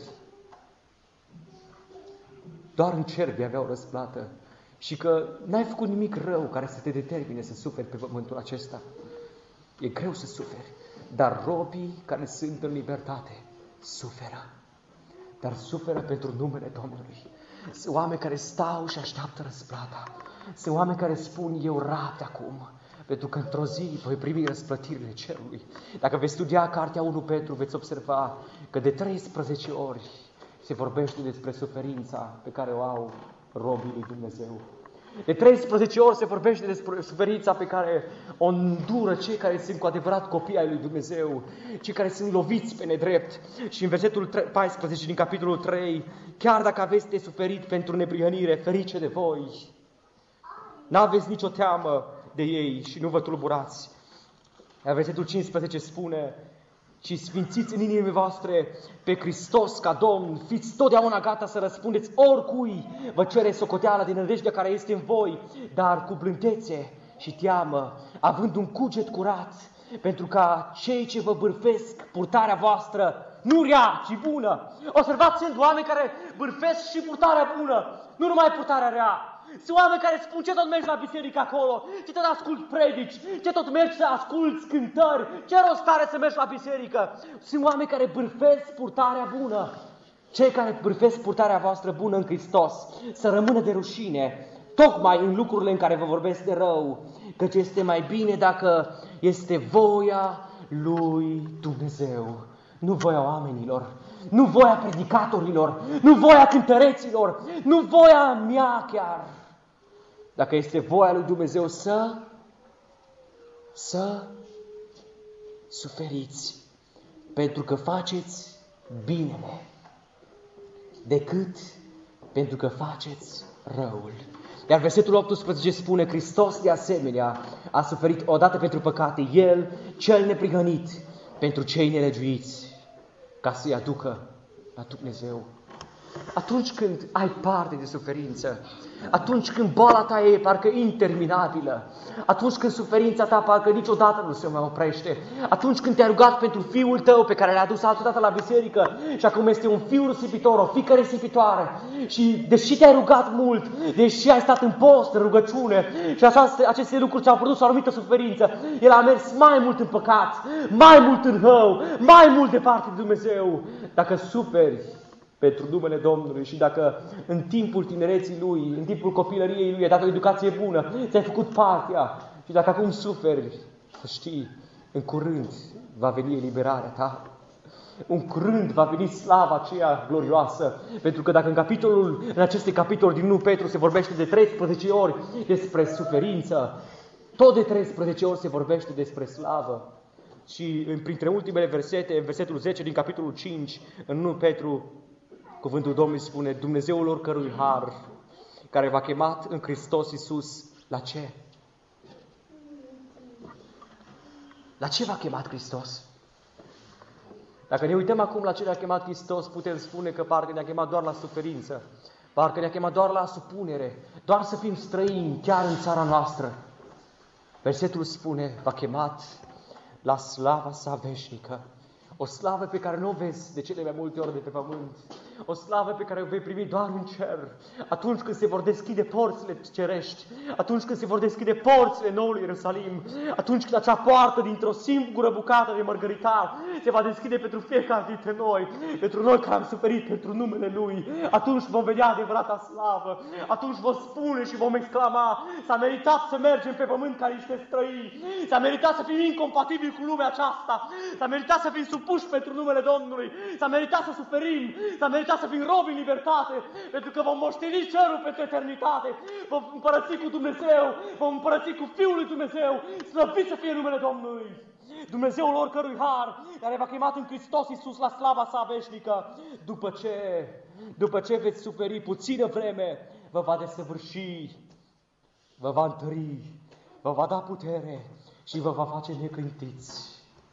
doar în cer vei avea o răsplată. Și că n-ai făcut nimic rău care să te determine să suferi pe pământul acesta. E greu să suferi, dar robii care sunt în libertate suferă. Dar suferă pentru numele Domnului. Sunt oameni care stau și așteaptă răsplata. Sunt oameni care spun, eu rapt acum, pentru că într-o zi voi primi răsplătirile cerului. Dacă veți studia cartea unu Petru, veți observa că de treisprezece ori se vorbește despre suferința pe care o au robii lui Dumnezeu. De treisprezece ori se vorbește despre suferința pe care o îndură cei care sunt cu adevărat copii ai lui Dumnezeu, cei care sunt loviți pe nedrept. Și în versetul paisprezece din capitolul trei, chiar dacă aveți de suferit pentru neprihănire, ferice de voi, n-aveți nicio teamă de ei și nu vă tulburați. Iar versetul cincisprezece spune, ci sfințiți în inimile voastre pe Hristos ca Domn, fiți totdeauna gata să răspundeți oricui vă cere socoteala din nădejdea care este în voi, dar cu blândețe și teamă, având un cuget curat, pentru ca cei ce vă bârfesc purtarea voastră, nu rea, ci bună. Observați, sunt oameni care bârfesc și purtarea bună, nu numai purtarea rea. Sunt oameni care spun, ce tot mergi la biserică acolo, ce tot asculți predici, ce tot mergi să asculți cântări, ce rost are să mergi la biserică. Sunt oameni care bârfesc purtarea bună. Cei care bârfesc purtarea voastră bună în Hristos să rămână de rușine, tocmai în lucrurile în care vă vorbesc de rău, căci este mai bine dacă este voia lui Dumnezeu, nu voia oamenilor, nu voia predicatorilor, nu voia cântăreților, nu voia mea chiar. Dacă este voia lui Dumnezeu să, să suferiți, pentru că faceți binele, decât pentru că faceți răul. Iar versetul optsprezece spune, Hristos de asemenea a suferit odată pentru păcate, El, cel neprihănit, pentru cei nelegiuiți, ca să-i aducă la Dumnezeu. Atunci când ai parte de suferință, atunci când boala ta e parcă interminabilă, atunci când suferința ta parcă niciodată nu se mai oprește, atunci când te-ai rugat pentru fiul tău pe care l-ai adus altădată la biserică și acum este un fiu risipitor, o fiică risipitoare și deși te-ai rugat mult, deși ai stat în post, în rugăciune și aceste, aceste lucruri ți-au produs o anumită suferință, el a mers mai mult în păcat, mai mult în rău, mai mult departe de Dumnezeu. Dacă suferi pentru numele Domnului și dacă în timpul tinereții lui, în timpul copilăriei lui, ai dat o educație bună, ți-ai făcut partea și dacă acum suferi, să știi, în curând va veni eliberarea ta. În curând va veni slava aceea glorioasă, pentru că dacă în capitolul, în aceste capitoluri din unu Petru se vorbește de treisprezece ori despre suferință, tot de treisprezece ori se vorbește despre slavă. Și printre ultimele versete, în versetul zece din capitolul cinci, în unu Petru, cuvântul Domnului spune, Dumnezeul oricărui har, care v-a chemat în Hristos Iisus, la ce? La ce v-a chemat Hristos? Dacă ne uităm acum la ce ne-a chemat Hristos, putem spune că parcă ne-a chemat doar la suferință, parcă ne-a chemat doar la supunere, doar să fim străini chiar în țara noastră. Versetul spune, v-a chemat la slava sa veșnică. O slavă pe care nu o vezi de cele mai multe ori de pe pământ. o slavă pe care o vei primi doar în cer, atunci când se vor deschide porțile cerești, atunci când se vor deschide porțile noului Ierusalim, atunci când acea poartă dintr-o singură bucată de mărgăritar se va deschide pentru fiecare dintre noi, pentru noi care am suferit pentru numele Lui, atunci vom vedea adevărata slavă, atunci vom spune și vom exclama: s-a meritat să mergem pe pământ ca niște străini, s-a meritat să fim incompatibili cu lumea aceasta, s-a meritat să fim supuși pentru numele Domnului, s-a meritat să suferim, s-a meritat să fim robi în libertate, pentru că vom moșteni cerul pentru eternitate, vom împărăți cu Dumnezeu, vom împărăți cu Fiul lui Dumnezeu, slăvit să fie numele Domnului. Dumnezeul oricărui har, care v-a chemat în Hristos Iisus la slava sa veșnică, după ce, după ce veți suferi puțină vreme, vă va desăvârși, vă va întări, vă va da putere și vă va face neclintiți.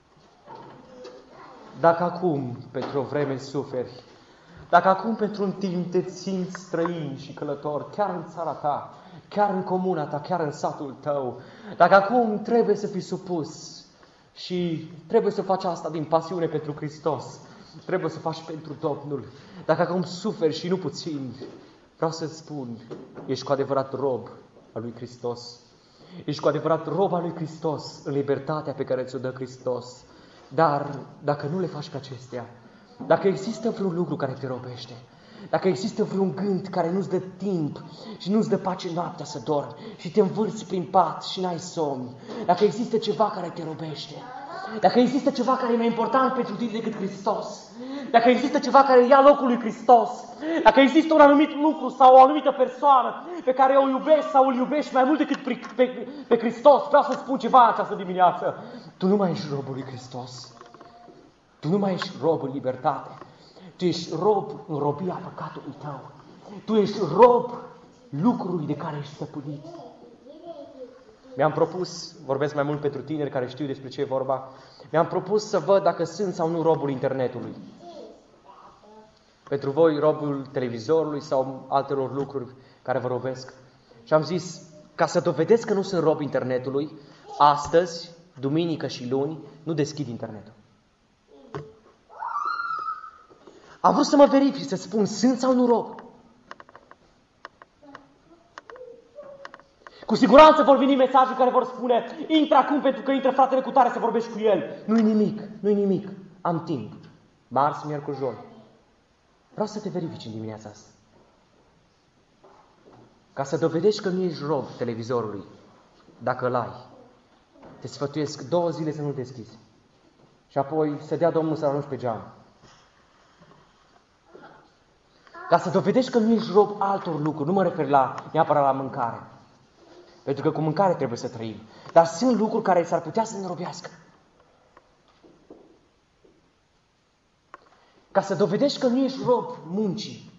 Dacă acum, pentru o vreme, suferi, dacă acum pentru un timp te simți străin și călător, chiar în țara ta, chiar în comuna ta, chiar în satul tău, dacă acum trebuie să fii supus și trebuie să faci asta din pasiune pentru Hristos, trebuie să faci pentru Domnul, dacă acum suferi și nu puțin, vreau să-ți spun, ești cu adevărat rob al lui Hristos. Ești cu adevărat rob al lui Hristos în libertatea pe care ți-o dă Hristos. Dar dacă nu le faci pe acestea, dacă există vreun lucru care te robește, dacă există vreun gând care nu-ți dă timp și nu-ți dă pace noaptea să dormi și te învârți prin pat și n-ai somn, dacă există ceva care te robește, dacă există ceva care e mai important pentru tine decât Hristos, dacă există ceva care ia locul lui Hristos, dacă există un anumit lucru sau o anumită persoană pe care o iubești sau îl iubești mai mult decât pe, pe, pe Hristos, vreau să spun ceva în această dimineață. Tu nu mai ești robul lui Hristos. Tu nu mai ești rob în libertate. Tu ești rob în robia păcatului tău. Tu ești rob lucrului de care ești stăpânit. Mi-am propus, vorbesc mai mult pentru tineri care știu despre ce e vorba, mi-am propus să văd dacă sunt sau nu robul internetului. Pentru voi, robul televizorului sau altelor lucruri care vă robesc. Și am zis, ca să dovedesc că nu sunt rob internetului, astăzi, duminică și luni, nu deschid internetul. Am vrut să mă verific, să spun, sunt sau nu rob. Cu siguranță vor veni mesaje care vor spune: intră acum pentru că intră fratele cu tare să vorbești cu el. Nu-i nimic, nu-i nimic. Am timp. Marți, miercuri, joi. Vreau să te verifici în dimineața asta. Ca să dovedești că nu ești rob televizorului, dacă îl ai, te sfătuiesc două zile să nu-l deschizi. Și apoi să dea Domnul să-l arunci pe geam. Ca să dovedești că nu ești rob altor lucruri, nu mă refer la, neapărat la mâncare. Pentru că cu mâncare trebuie să trăim. Dar sunt lucruri care s-ar putea să ne robească. Ca să dovedești că nu ești rob muncii.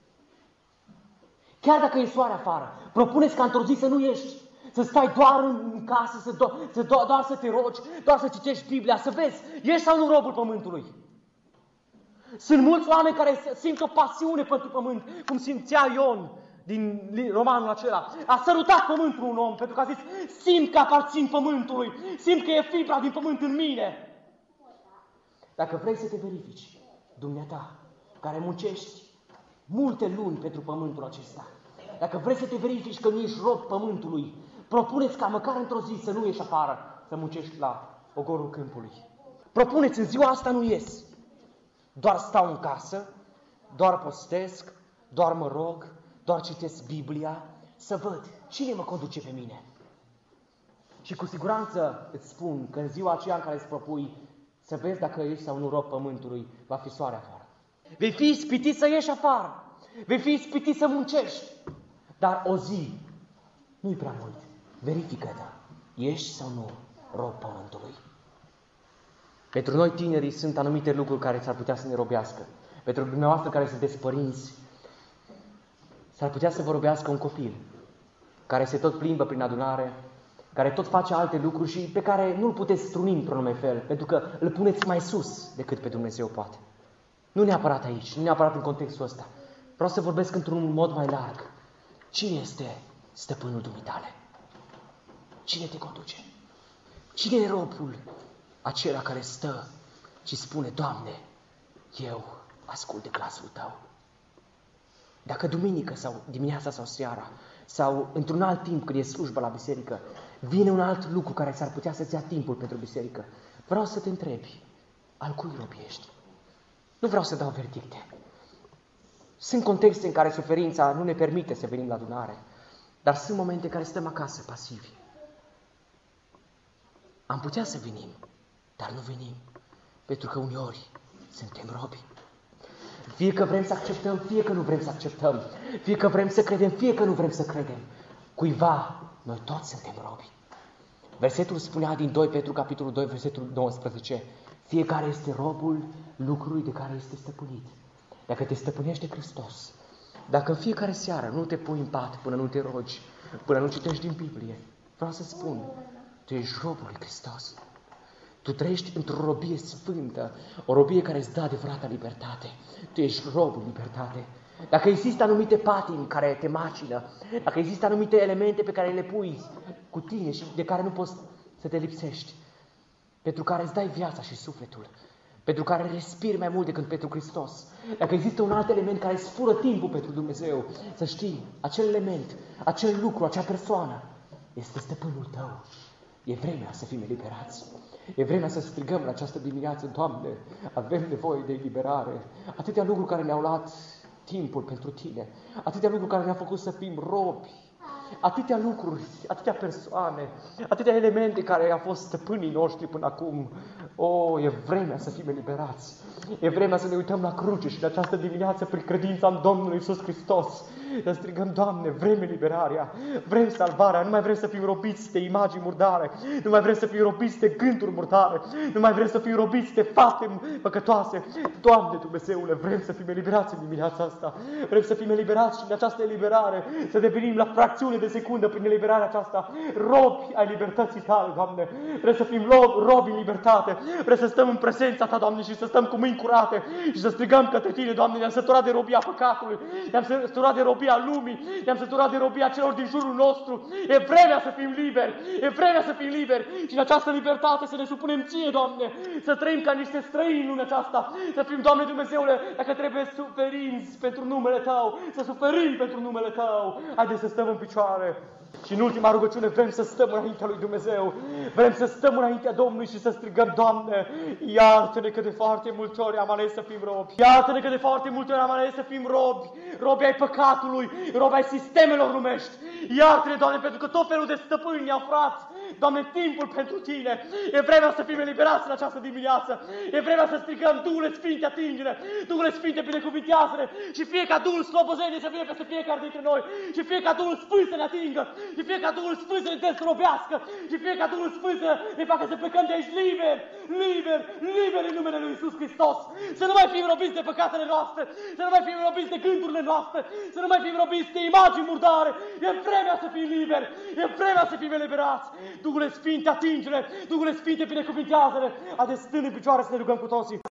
Chiar dacă e soare afară, propuneți ca într-o zi să nu ieși, să stai doar în casă, să do- să do- doar să te rogi, doar să citești Biblia, să vezi, ești sau nu robul pământului. Sunt mulți oameni care simt o pasiune pentru pământ, cum simțea Ion din romanul acela. A sărutat pământul un om, pentru că a zis: simt că aparțin pământului, simt că e fibra din pământ în mine. Dacă vrei să te verifici, dumneata, care muncești multe luni pentru pământul acesta, dacă vrei să te verifici că nu ești rob pământului, propuneți ca măcar într-o zi să nu ieși afară, să muncești la ogorul câmpului. Propuneți, în ziua asta nu ies. Doar stau în casă, doar postesc, doar mă rog, doar citesc Biblia, să văd cine mă conduce pe mine. Și cu siguranță îți spun că în ziua aceea în care îți propui să vezi dacă ești sau nu rob pământului, va fi soare afară. Vei fi ispitit să ieși afară, vei fi ispitit să muncești, dar o zi nu-i prea mult. Verifică-te, ești sau nu rob pământului. Pentru noi tinerii sunt anumite lucruri care s-ar putea să ne robească. Pentru dumneavoastră care sunteți părinți, s-ar putea să vă robească un copil care se tot plimbă prin adunare, care tot face alte lucruri și pe care nu-l puteți struni într-un anume fel, pentru că îl puneți mai sus decât pe Dumnezeu poate. Nu neapărat aici, nu neapărat în contextul ăsta. Vreau să vorbesc într-un mod mai larg. Cine este stăpânul dumitale? Cine te conduce? Cine e robul acela care stă și spune: Doamne, eu ascult de glasul Tău? Dacă duminică sau dimineața sau seara sau într-un alt timp când e slujba la biserică, vine un alt lucru care s-ar putea să-ți ia timpul pentru biserică, vreau să te întrebi, al cui rob ești? Nu vreau să dau verdicte. Sunt contexte în care suferința nu ne permite să venim la adunare, dar sunt momente în care stăm acasă, pasivi. Am putea să venim, dar nu venim, pentru că uneori suntem robi. Fie că vrem să acceptăm, fie că nu vrem să acceptăm, fie că vrem să credem, fie că nu vrem să credem. Cuiva, noi toți suntem robi. Versetul spunea din doi Petru, capitolul doi, versetul nouăsprezece, fiecare este robul lucrului de care este stăpânit. Dacă te stăpânește Hristos, dacă în fiecare seară nu te pui în pat până nu te rogi, până nu citești din Biblie, vreau să spun, tu ești robul lui Hristos. Tu trăiești într-o robie sfântă, o robie care îți dă adevărata libertate. Tu ești robul libertate. Dacă există anumite patimi care te macină, dacă există anumite elemente pe care le pui cu tine și de care nu poți să te lipsești, pentru care îți dai viața și sufletul, pentru care respiri mai mult decât pentru Hristos, dacă există un alt element care îți fură timpul pentru Dumnezeu, să știi, acel element, acel lucru, acea persoană, este stăpânul tău. E vremea să fim eliberați. E vremea să strigăm în această dimineață, Doamne, avem nevoie de eliberare. Atâtea lucruri care ne-au luat timpul pentru Tine, atâtea lucruri care ne-au făcut să fim robi, atâtea lucruri, atâtea persoane, atâtea elemente care au fost stăpânii noștri până acum. O, e vremea să fim eliberați. E vremea să ne uităm la cruce și în această dimineață, prin credința în Domnul Iisus Hristos, să strigăm, Doamne, vrem eliberarea, vrem salvarea, nu mai vrem să fim robiți de imagini murdare, nu mai vrem să fim robiți de gânduri murdare, nu mai vrem să fim robiți de fapte păcătoase. Doamne Dumnezeule, vrem să fim eliberați în dimineața asta, vrem să fim eliberați și în această eliberare să devenim la fracțiune de secundă prin eliberarea aceasta robi ai libertății Tale, Doamne. Vrem să fim robi în libertate, vrem să stăm în prezența Ta, Doamne, și să stăm cu mâini curate și să strigăm către Tine, Doamne. Ne-am săturat de robia păcatului, ne-am săturat de robia lumii, ne-am săturat de robia celor din jurul nostru. E vremea să fim liberi, e vremea să fim liberi și în această libertate să ne supunem Ție, Doamne, să trăim ca niște străini în lumea aceasta, să fim, Doamne Dumnezeule, dacă trebuie suferinți pentru numele Tău, să suferim pentru numele Tău. Haideți să stăm în picioare. Și în ultima rugăciune vrem să stăm înaintea lui Dumnezeu, vrem să stăm înaintea Domnului și să strigăm, Doamne, iartă-ne că de foarte multe ori am ales să fim robi, iartă-ne că de foarte multe ori am ales să fim robi, robi ai păcatului, robi ai sistemelor lumești, iartă-ne, Doamne, pentru că tot felul de stăpâni ne-au furat, Doamne, timpul pentru Tine. E vremea să fim eliberați în această dimineață, e vremea să strigăm, Duhule Sfinte, atinge-ne, Duhule Sfinte, binecuvintează-ne și fie ca Duhul slobozenie să fie peste fiecare dintre noi și fie ca Duhul Sfânt să ne atingă și fie ca Duhul Sfânt să ne desrobească și fie ca Duhul Sfânt să ne facă să plecăm de aici liberi, liberi, liberi în numele Lui Iisus Hristos. Să nu mai fim robiți de păcatele noastre, să nu mai fim robiți de gândurile noastre, să nu mai fim robiți de imagini murdare. E vremea să fim liberi, e vremea să fim eliberați. Duhule Sfinte, atinge-ne, Duhule Sfinte, binecuvintează-ne. Haideți stând în picioare să ne rugăm cu toții.